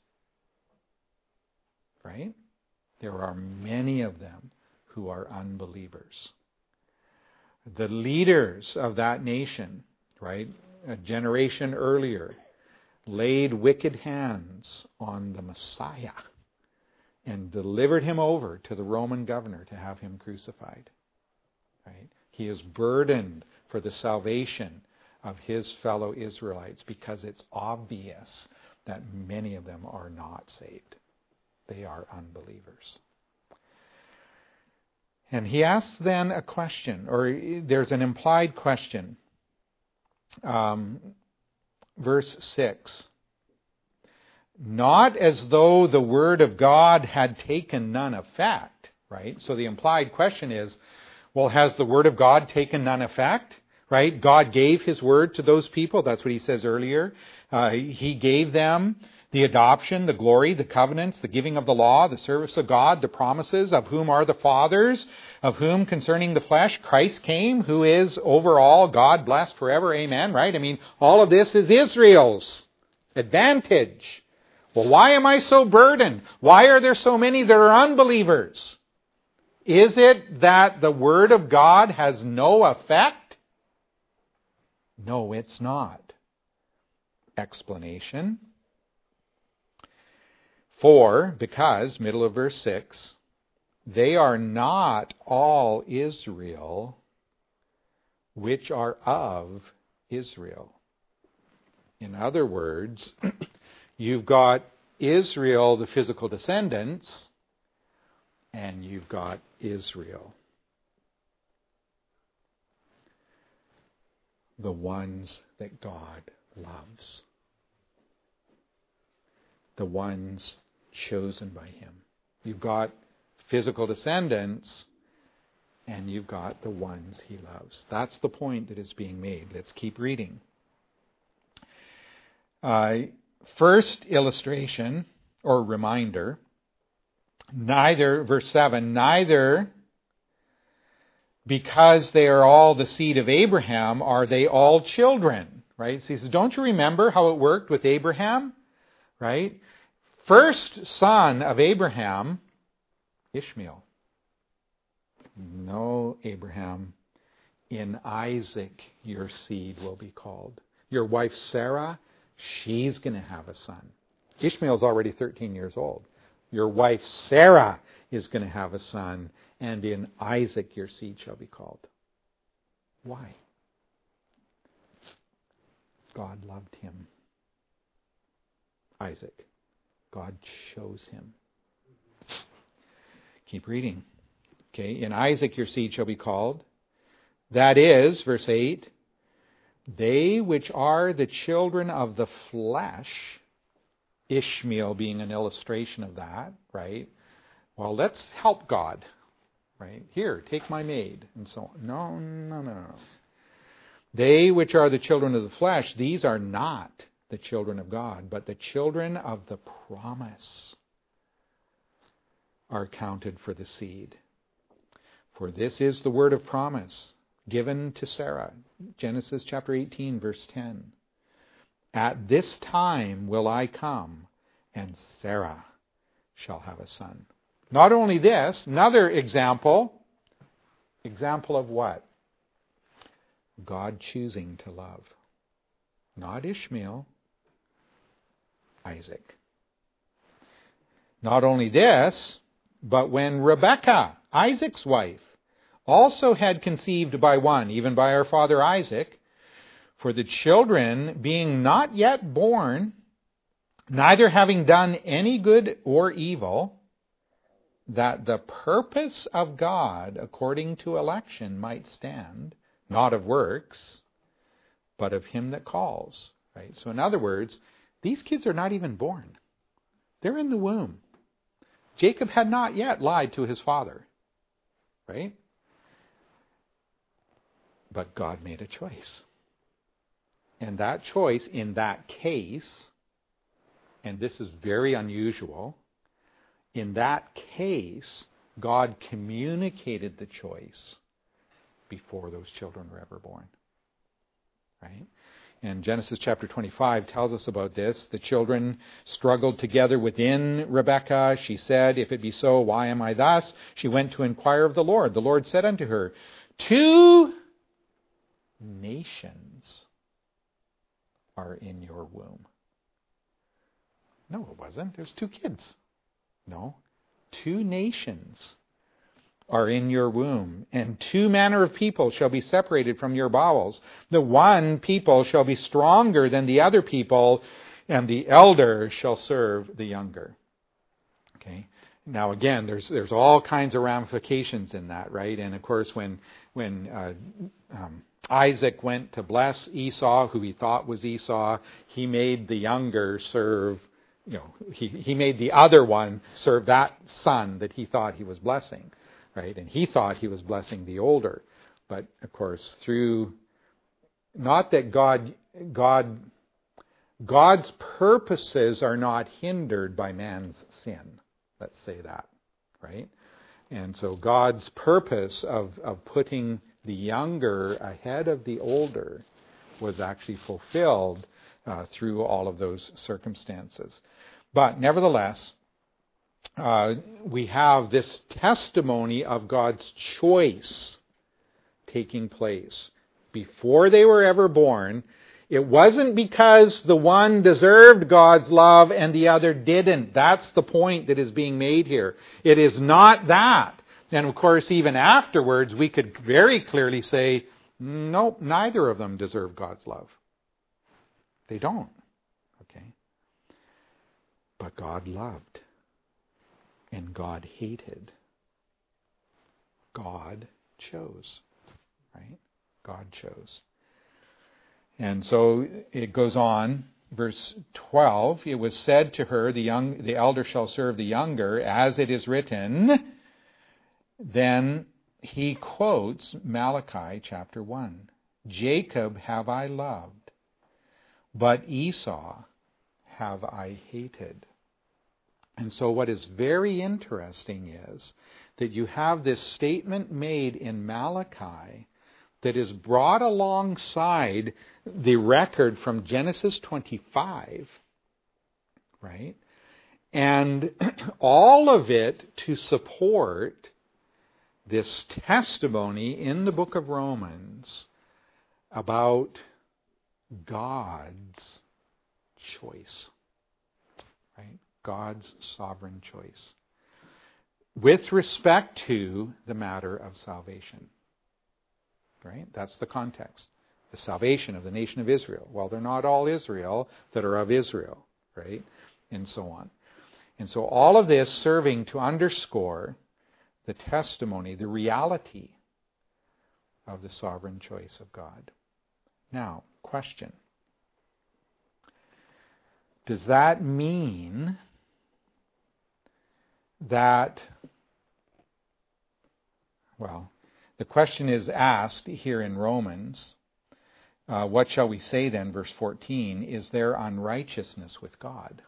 Right? There are many of them who are unbelievers. The leaders of that nation, right, a generation earlier, laid wicked hands on the Messiah and delivered him over to the Roman governor to have him crucified. Right? He is burdened for the salvation of his fellow Israelites because it's obvious that many of them are not saved. They are unbelievers. And he asks then a question, or there's an implied question. Um, verse six. Not as though the word of God had taken none effect, right? So the implied question is, well, has the word of God taken none effect, right? God gave his word to those people. That's what he says earlier. Uh, he gave them the adoption, the glory, the covenants, the giving of the law, the service of God, the promises, of whom are the fathers, of whom concerning the flesh Christ came, who is over all God blessed forever. Amen. Right? I mean, all of this is Israel's advantage. Well, why am I so burdened? Why are there so many that are unbelievers? Is it that the word of God has no effect? No, it's not. Explanation. For, because, middle of verse six, they are not all Israel which are of Israel. In other words, you've got Israel, the physical descendants, and you've got Israel, the ones that God loves, the ones chosen by him. You've got physical descendants, and you've got the ones he loves. That's the point that is being made. Let's keep reading. Uh, first illustration, or reminder, neither, verse seven, neither because they are all the seed of Abraham are they all children. Right? So he says, don't you remember how it worked with Abraham? Right? First son of Abraham, Ishmael. No, Abraham, in Isaac your seed will be called. Your wife Sarah, she's going to have a son. Ishmael's already thirteen years old. Your wife Sarah is going to have a son, and in Isaac your seed shall be called. Why? God loved him. Isaac. God chose him. Keep reading. Okay, in Isaac your seed shall be called. That is, verse eight, they which are the children of the flesh, Ishmael being an illustration of that, right? Well, let's help God, right? Here, take my maid, and so on. No, no, no, no. They which are the children of the flesh, these are not the children of God, but the children of the promise are counted for the seed. For this is the word of promise given to Sarah. Genesis chapter eighteen, verse ten. At this time will I come, and Sarah shall have a son. Not only this, another example. Example of what? God choosing to love. Not Ishmael, Isaac. Not only this, but when Rebekah, Isaac's wife, also had conceived by one, even by our father Isaac, for the children being not yet born, neither having done any good or evil, that the purpose of God according to election might stand, not of works, but of him that calls. Right? So in other words, these kids are not even born. They're in the womb. Jacob had not yet lied to his father. Right? But God made a choice. And that choice in that case, and this is very unusual, in that case, God communicated the choice before those children were ever born. Right? And Genesis chapter twenty-five tells us about this. The children struggled together within Rebekah. She said, if it be so, why am I thus? She went to inquire of the Lord. The Lord said unto her, two nations are in your womb. No, it wasn't. There's two kids. No. Two nations are in your womb, and two manner of people shall be separated from your bowels. The one people shall be stronger than the other people, and the elder shall serve the younger. Okay. Now again, there's there's all kinds of ramifications in that, right? And of course, when when uh, um, Isaac went to bless Esau, who he thought was Esau, he made the younger serve. You know, he, he made the other one serve that son that he thought he was blessing, right? And he thought he was blessing the older. But, of course, through, not that God, God, God's purposes are not hindered by man's sin. Let's say that, right? And so God's purpose of, of putting the younger ahead of the older was actually fulfilled uh, through all of those circumstances. But nevertheless, uh, we have this testimony of God's choice taking place. Before they were ever born, it wasn't because the one deserved God's love and the other didn't. That's the point that is being made here. It is not that. And of course, even afterwards, we could very clearly say, no, neither of them deserve God's love. They don't. Okay. But God loved. And God hated. God chose. Right? God chose. And so it goes on, verse twelve, it was said to her, the young, the elder shall serve the younger, as it is written. Then he quotes Malachi chapter one. Jacob have I loved, but Esau have I hated. And so what is very interesting is that you have this statement made in Malachi that is brought alongside the record from Genesis twenty-five, right? And all of it to support this testimony in the book of Romans about God's choice, right? God's sovereign choice with respect to the matter of salvation. Right? That's the context. The salvation of the nation of Israel. Well, they're not all Israel that are of Israel, right? And so on. And so all of this serving to underscore the testimony, the reality of the sovereign choice of God. Now, question. Does that mean that, well, the question is asked here in Romans, uh, what shall we say then, verse fourteen, is there unrighteousness with God?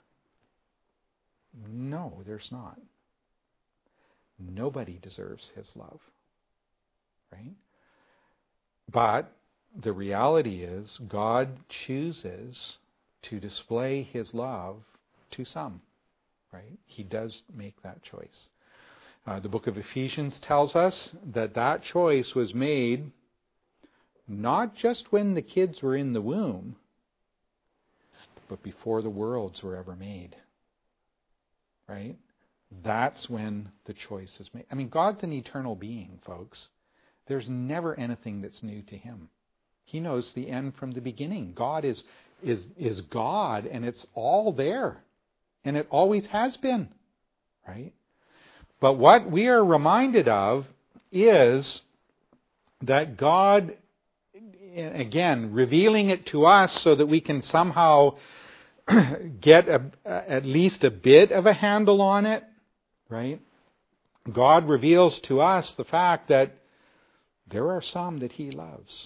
No, there's not. Nobody deserves his love, right? But the reality is God chooses to display his love to some, right? He does make that choice. Uh, the book of Ephesians tells us that that choice was made not just when the kids were in the womb, but before the worlds were ever made, right? That's when the choice is made. I mean, God's an eternal being, folks. There's never anything that's new to him. He knows the end from the beginning. God is is is God, and it's all there. And it always has been, right? But what we are reminded of is that God, again, revealing it to us so that we can somehow get a, at least a bit of a handle on it, right? God reveals to us the fact that there are some that he loves.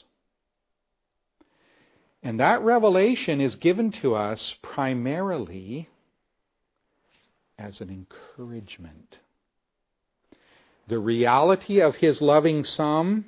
And that revelation is given to us primarily as an encouragement. The reality of his loving some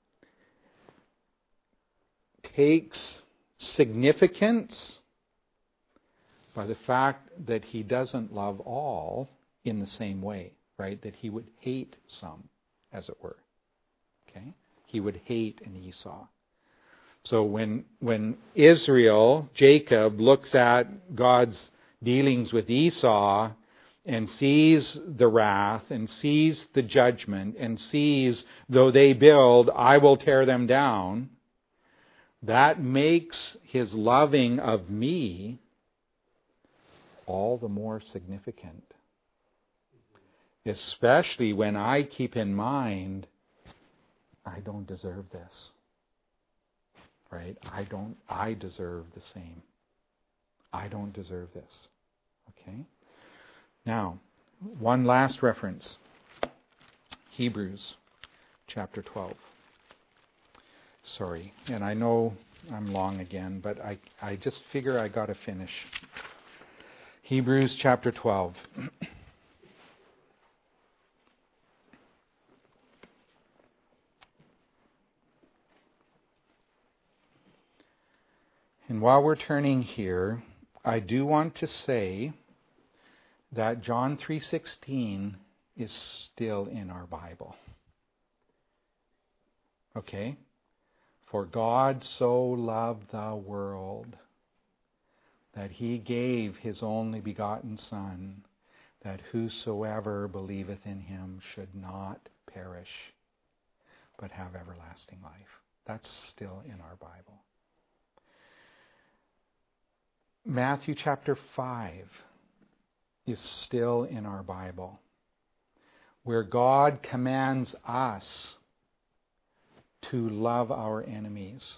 takes significance by the fact that he doesn't love all in the same way, right? That he would hate some, as it were. Okay? He would hate an Esau. So when when Israel, Jacob, looks at God's dealings with Esau and sees the wrath and sees the judgment and sees, though they build, I will tear them down, that makes his loving of me all the more significant. Especially when I keep in mind, I don't deserve this. Right? I don't, I deserve the same. I don't deserve this. Okay? Now, one last reference. Hebrews chapter twelve. Sorry, and I know I'm long again, but I, I just figure I got to finish. Hebrews chapter twelve. And while we're turning here, I do want to say that John three sixteen is still in our Bible. Okay? For God so loved the world that he gave his only begotten Son, that whosoever believeth in him should not perish, but have everlasting life. That's still in our Bible. Matthew chapter five is still in our Bible, where God commands us to love our enemies.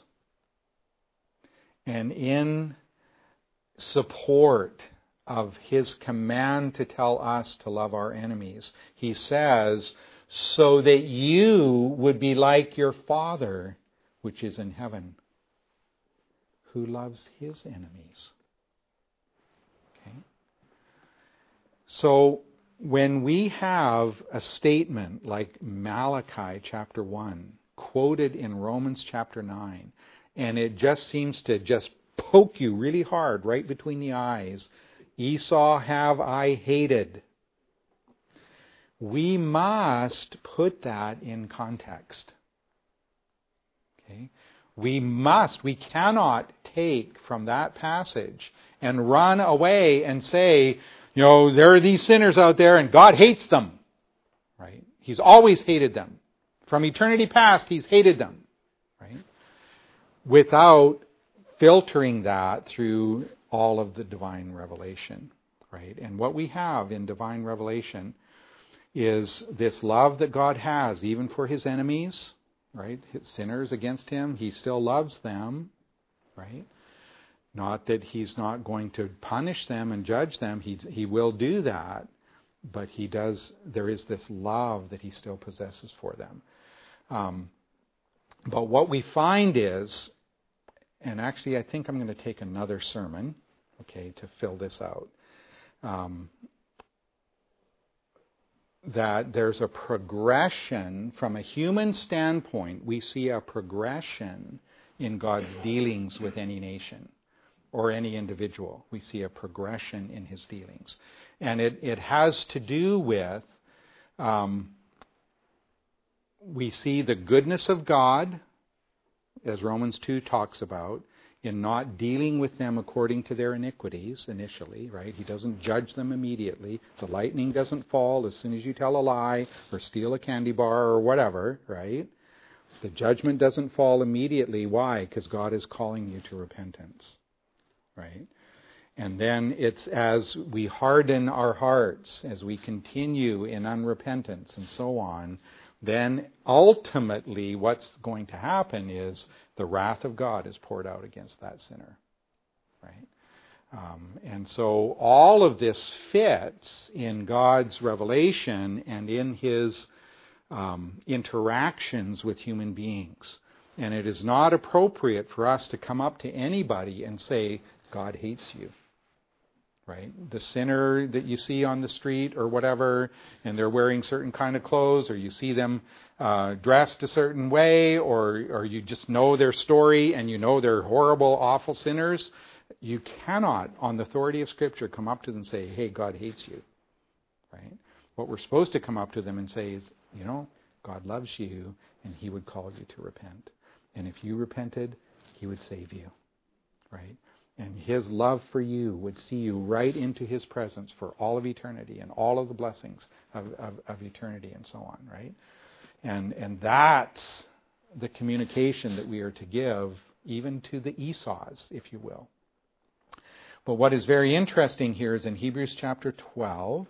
And in support of his command to tell us to love our enemies, he says, so that you would be like your Father which is in heaven, who loves his enemies. Okay? So when we have a statement like Malachi chapter one, quoted in Romans chapter nine, and it just seems to just poke you really hard right between the eyes, Esau have I hated. We must put that in context. Okay? We must, we cannot take from that passage and run away and say, you know, there are these sinners out there and God hates them. Right? He's always hated them. From eternity past, he's hated them. Right? Without filtering that through all of the divine revelation. Right? And what we have in divine revelation is this love that God has, even for his enemies, right? His sinners against him, he still loves them, right? Not that he's not going to punish them and judge them. He, he will do that. But he does, there is this love that he still possesses for them. Um, but what we find is, and actually I think I'm going to take another sermon, okay, to fill this out, um, that there's a progression from a human standpoint. We see a progression in God's dealings with any nation or any individual. We see a progression in his dealings. And it, it has to do with, um, we see the goodness of God, as Romans two talks about, in not dealing with them according to their iniquities initially, right? He doesn't judge them immediately. The lightning doesn't fall as soon as you tell a lie or steal a candy bar or whatever, right? The judgment doesn't fall immediately. Why? Because God is calling you to repentance, right? And then it's as we harden our hearts, as we continue in unrepentance and so on, then ultimately what's going to happen is the wrath of God is poured out against that sinner, right? Um, and so all of this fits in God's revelation and in his um, interactions with human beings. And it is not appropriate for us to come up to anybody and say, God hates you. Right? The sinner that you see on the street or whatever, and they're wearing certain kind of clothes, or you see them uh, dressed a certain way, or or you just know their story and you know they're horrible, awful sinners, you cannot, on the authority of Scripture, come up to them and say, hey, God hates you. Right? What we're supposed to come up to them and say is, you know, God loves you and he would call you to repent. And if you repented, he would save you. Right? And his love for you would see you right into his presence for all of eternity and all of the blessings of, of, of eternity and so on, right? And and that's the communication that we are to give even to the Esau's, if you will. But what is very interesting here is in Hebrews chapter twelve,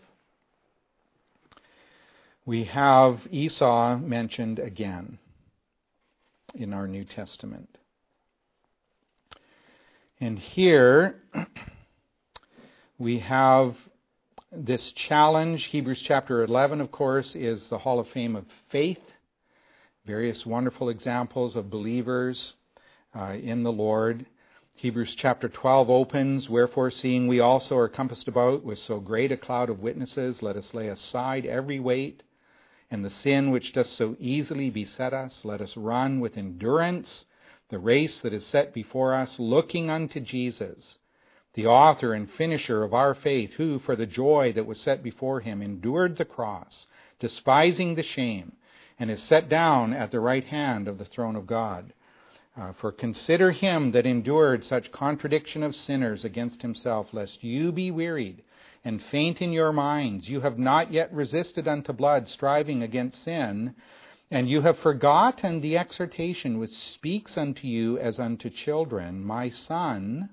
we have Esau mentioned again in our New Testament. And here we have this challenge. Hebrews chapter eleven, of course, is the Hall of Fame of faith. Various wonderful examples of believers uh, in the Lord. Hebrews chapter twelve opens, wherefore seeing we also are compassed about with so great a cloud of witnesses, let us lay aside every weight and the sin which does so easily beset us. Let us run with endurance the race that is set before us, looking unto Jesus, the author and finisher of our faith, who, for the joy that was set before him, endured the cross, despising the shame, and is set down at the right hand of the throne of God. Uh, for consider him that endured such contradiction of sinners against himself, lest you be wearied and faint in your minds. You have not yet resisted unto blood, striving against sin, and you have forgotten the exhortation which speaks unto you as unto children. My son,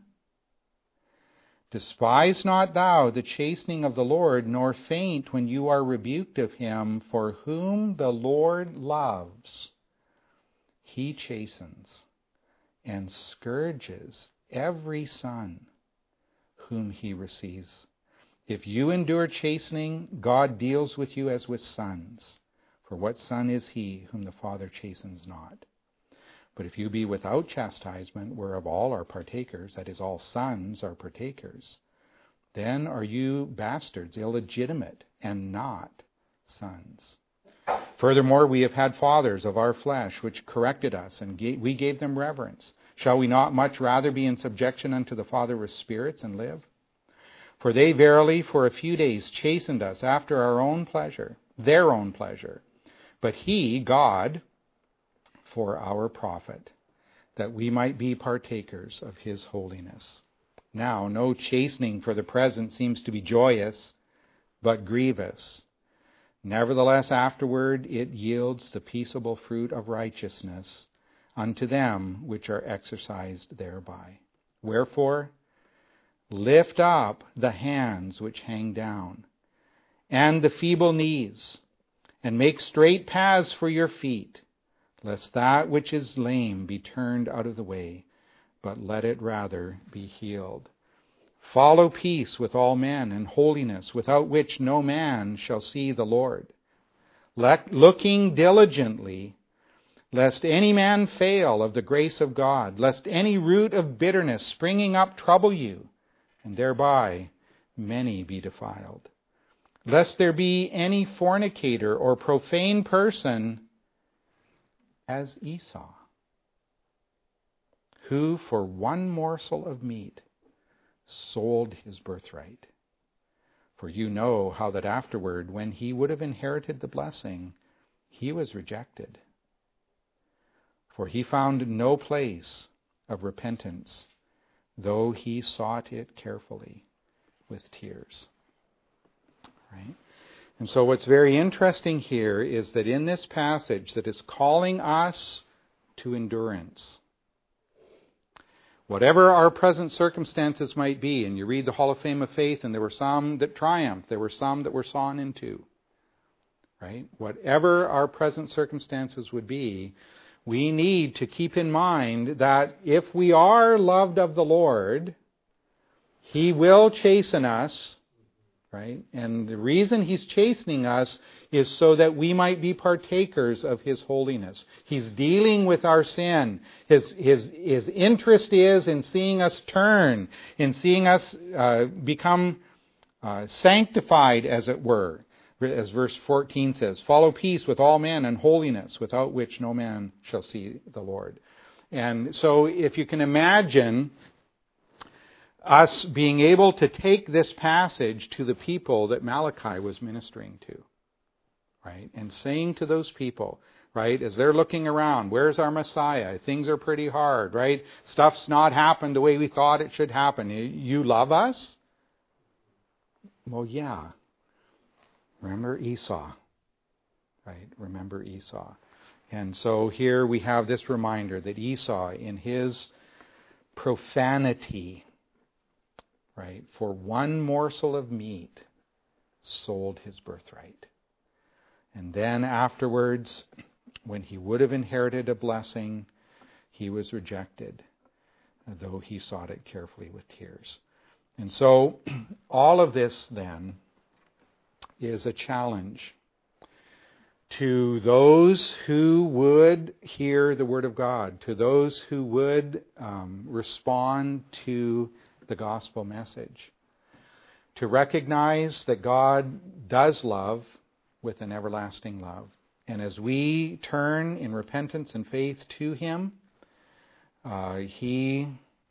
despise not thou the chastening of the Lord, nor faint when you are rebuked of him. For whom the Lord loves, he chastens and scourges every son whom he receives. If you endure chastening, God deals with you as with sons. For what son is he whom the Father chastens not? But if you be without chastisement, whereof all are partakers, that is, all sons are partakers, then are you bastards, illegitimate, and not sons. Furthermore, we have had fathers of our flesh, which corrected us, and gave, we gave them reverence. Shall we not much rather be in subjection unto the Father of spirits and live? For they verily for a few days chastened us after our own pleasure, their own pleasure. But he, God, for our profit, that we might be partakers of his holiness. Now, no chastening for the present seems to be joyous, but grievous. Nevertheless, afterward it yields the peaceable fruit of righteousness unto them which are exercised thereby. Wherefore, lift up the hands which hang down, and the feeble knees, and make straight paths for your feet, lest that which is lame be turned out of the way, but let it rather be healed. Follow peace with all men and holiness, without which no man shall see the Lord. Let, looking diligently, lest any man fail of the grace of God, lest any root of bitterness springing up trouble you, and thereby many be defiled. Lest there be any fornicator or profane person as Esau, who for one morsel of meat sold his birthright. For you know how that afterward, when he would have inherited the blessing, he was rejected. For he found no place of repentance, though he sought it carefully with tears. Right? And so what's very interesting here is that in this passage that is calling us to endurance, whatever our present circumstances might be, and you read the Hall of Fame of Faith, and there were some that triumphed, there were some that were sawn in two, right? Whatever our present circumstances would be, we need to keep in mind that if we are loved of the Lord, He will chasten us, right? And the reason He's chastening us is so that we might be partakers of His holiness. He's dealing with our sin. His, his, his interest is in seeing us turn, in seeing us uh, become uh, sanctified, as it were. As verse fourteen says, follow peace with all men and holiness, without which no man shall see the Lord. And so if you can imagine us being able to take this passage to the people that Malachi was ministering to, right? And saying to those people, right, as they're looking around, where's our Messiah? Things are pretty hard, right? Stuff's not happened the way we thought it should happen. You love us? Well, yeah. Remember Esau, right? Remember Esau. And so here we have this reminder that Esau, in his profanity, right, for one morsel of meat, sold his birthright. And then afterwards, when he would have inherited a blessing, he was rejected, though he sought it carefully with tears. And so all of this then is a challenge to those who would hear the Word of God, to those who would um, respond to the gospel message, to recognize that God does love with an everlasting love. And as we turn in repentance and faith to Him, uh, He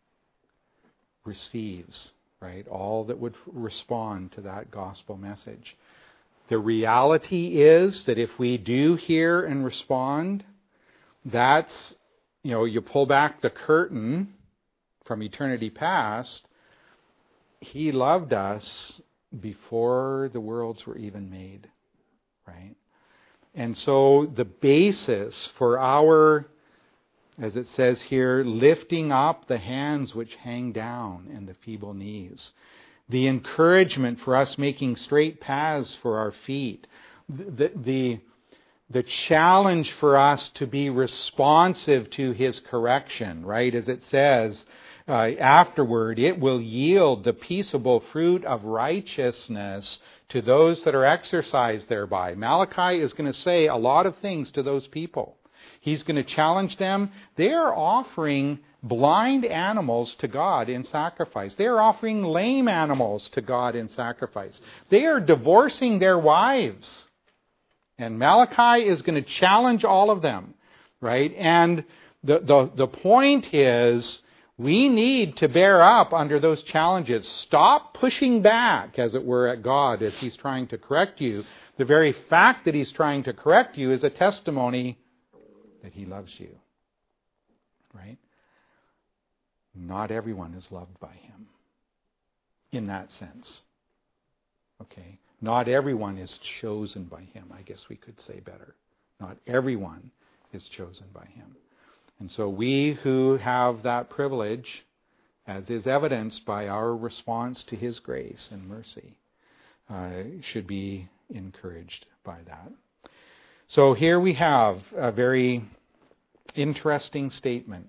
receives, right, all that would respond to that gospel message. The reality is that if we do hear and respond, that's, you know, you pull back the curtain from eternity past, He loved us before the worlds were even made, right? And so the basis for our, as it says here, lifting up the hands which hang down and the feeble knees, the encouragement for us making straight paths for our feet, the, the, the challenge for us to be responsive to His correction, right? As it says, uh, afterward, it will yield the peaceable fruit of righteousness to those that are exercised thereby. Malachi is going to say a lot of things to those people. He's going to challenge them. They are offering blind animals to God in sacrifice. They are offering lame animals to God in sacrifice. They are divorcing their wives. And Malachi is going to challenge all of them, right? And the, the, the point is, we need to bear up under those challenges. Stop pushing back, as it were, at God as He's trying to correct you. The very fact that He's trying to correct you is a testimony that He loves you, right? Not everyone is loved by Him in that sense. Okay? Not everyone is chosen by Him, I guess we could say better. Not everyone is chosen by Him. And so we who have that privilege, as is evidenced by our response to His grace and mercy, uh, should be encouraged by that. So here we have a very interesting statement.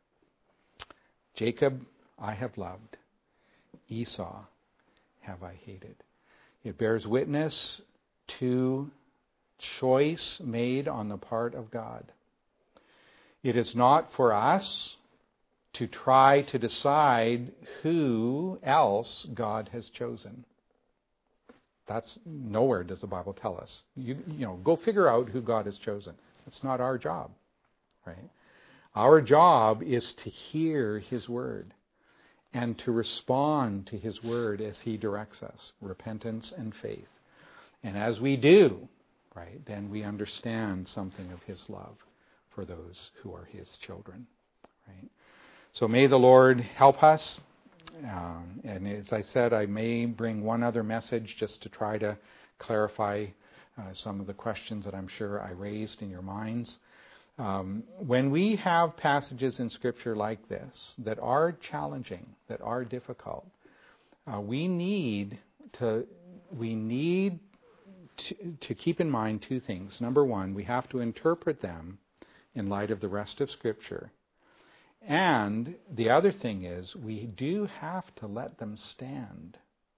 Jacob I have loved, Esau have I hated. It bears witness to choice made on the part of God. It is not for us to try to decide who else God has chosen. That's nowhere does the Bible tell us. You, you know, go figure out who God has chosen. It's not our job, right? Our job is to hear His word and to respond to His word as He directs us, repentance and faith. And as we do, right, then we understand something of His love for those who are His children, right? So may the Lord help us. Um, and as I said, I may bring one other message just to try to clarify uh, some of the questions that I'm sure I raised in your minds. Um, when we have passages in Scripture like this that are challenging, that are difficult, uh, we need to we need to, to keep in mind two things. Number one, we have to interpret them in light of the rest of Scripture. And the other thing is, we do have to let them stand.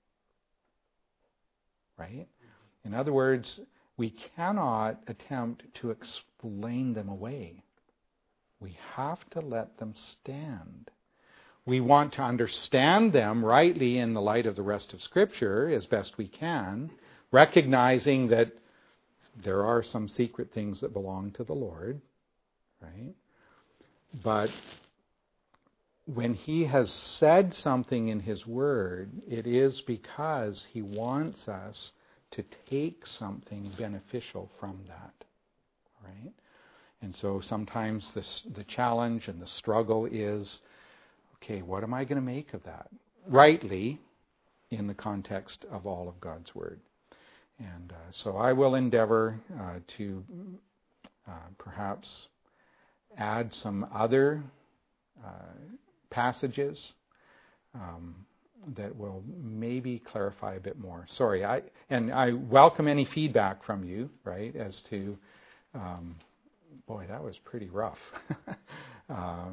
Right? In other words, we cannot attempt to explain them away. We have to let them stand. We want to understand them rightly in the light of the rest of Scripture as best we can, recognizing that there are some secret things that belong to the Lord, right? But when He has said something in His Word, it is because He wants us to take something beneficial from that, right? And so sometimes this, the challenge and the struggle is, okay, what am I going to make of that? Rightly, in the context of all of God's Word. And uh, so I will endeavor uh, to uh, perhaps add some other uh, passages um, that will maybe clarify a bit more. Sorry, I and I welcome any feedback from you, right, as to, um, boy, that was pretty rough. uh,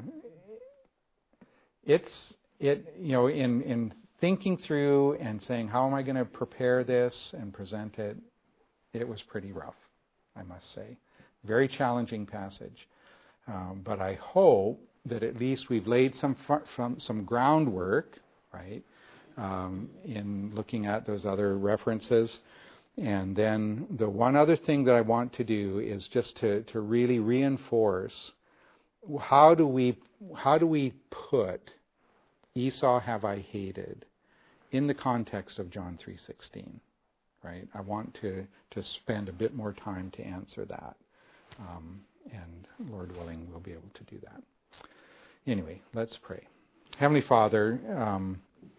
it's, it you know, in, in thinking through and saying, how am I going to prepare this and present it, it was pretty rough, I must say. Very challenging passage. Um, but I hope that at least we've laid some fr- from some groundwork, right, um, in looking at those other references. And then the one other thing that I want to do is just to, to really reinforce how do we how do we put Esau have I hated in the context of John three sixteen, right? I want to, to spend a bit more time to answer that. Um, and Lord willing, we'll be able to do that. Anyway, let's pray. Heavenly Father, um,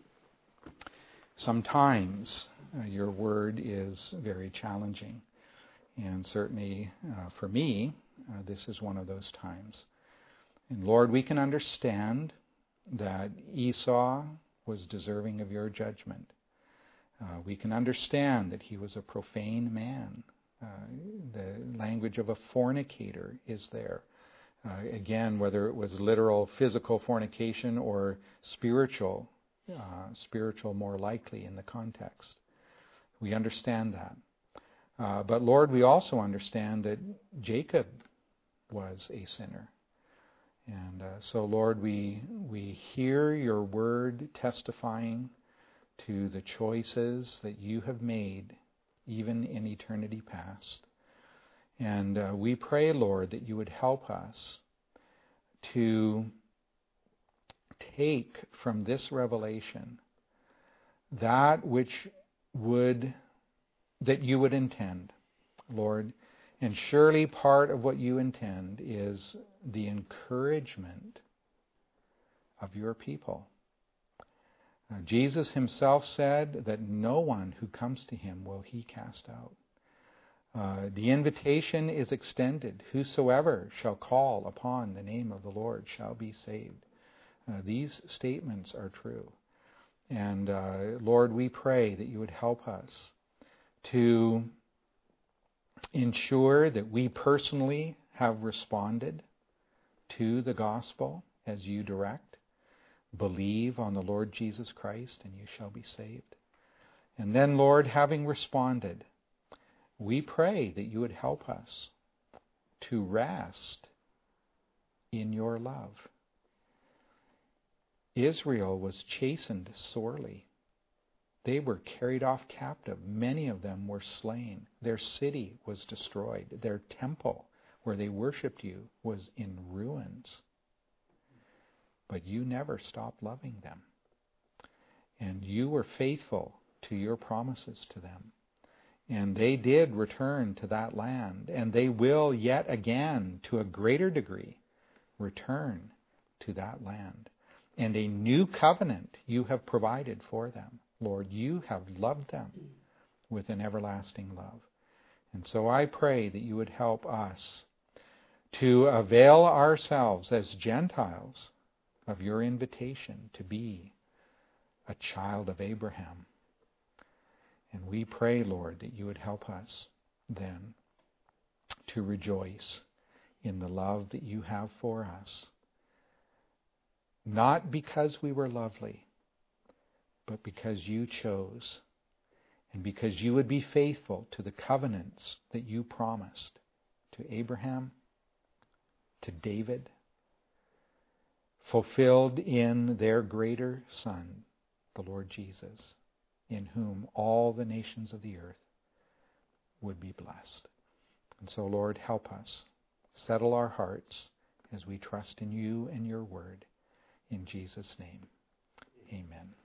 sometimes uh, your word is very challenging. And certainly uh, for me, uh, this is one of those times. And Lord, we can understand that Esau was deserving of your judgment. Uh, we can understand that he was a profane man. Uh, the language of a fornicator is there. Uh, again, whether it was literal physical fornication or spiritual, uh, spiritual more likely in the context. We understand that. Uh, but Lord, we also understand that Jacob was a sinner. And uh, so, Lord, we we hear your word testifying to the choices that you have made, even in eternity past. And uh, we pray, Lord, that you would help us to take from this revelation that which would, that you would intend, Lord. And surely part of what you intend is the encouragement of your people. Uh, Jesus himself said that no one who comes to him will he cast out. Uh, the invitation is extended. Whosoever shall call upon the name of the Lord shall be saved. Uh, these statements are true. And uh, Lord, we pray that you would help us to ensure that we personally have responded to the gospel as you direct. Believe on the Lord Jesus Christ and you shall be saved. And then, Lord, having responded, we pray that you would help us to rest in your love. Israel was chastened sorely. They were carried off captive. Many of them were slain. Their city was destroyed. Their temple, where they worshipped you, was in ruins. But you never stopped loving them. And you were faithful to your promises to them. And they did return to that land. And they will yet again, to a greater degree, return to that land. And a new covenant you have provided for them. Lord, you have loved them with an everlasting love. And so I pray that you would help us to avail ourselves as Gentiles of your invitation to be a child of Abraham. And we pray, Lord, that you would help us then to rejoice in the love that you have for us. Not because we were lovely, but because you chose, and because you would be faithful to the covenants that you promised to Abraham, to David, fulfilled in their greater Son, the Lord Jesus, in whom all the nations of the earth would be blessed. And so, Lord, help us. Settle our hearts as we trust in you and your word. In Jesus' name, amen.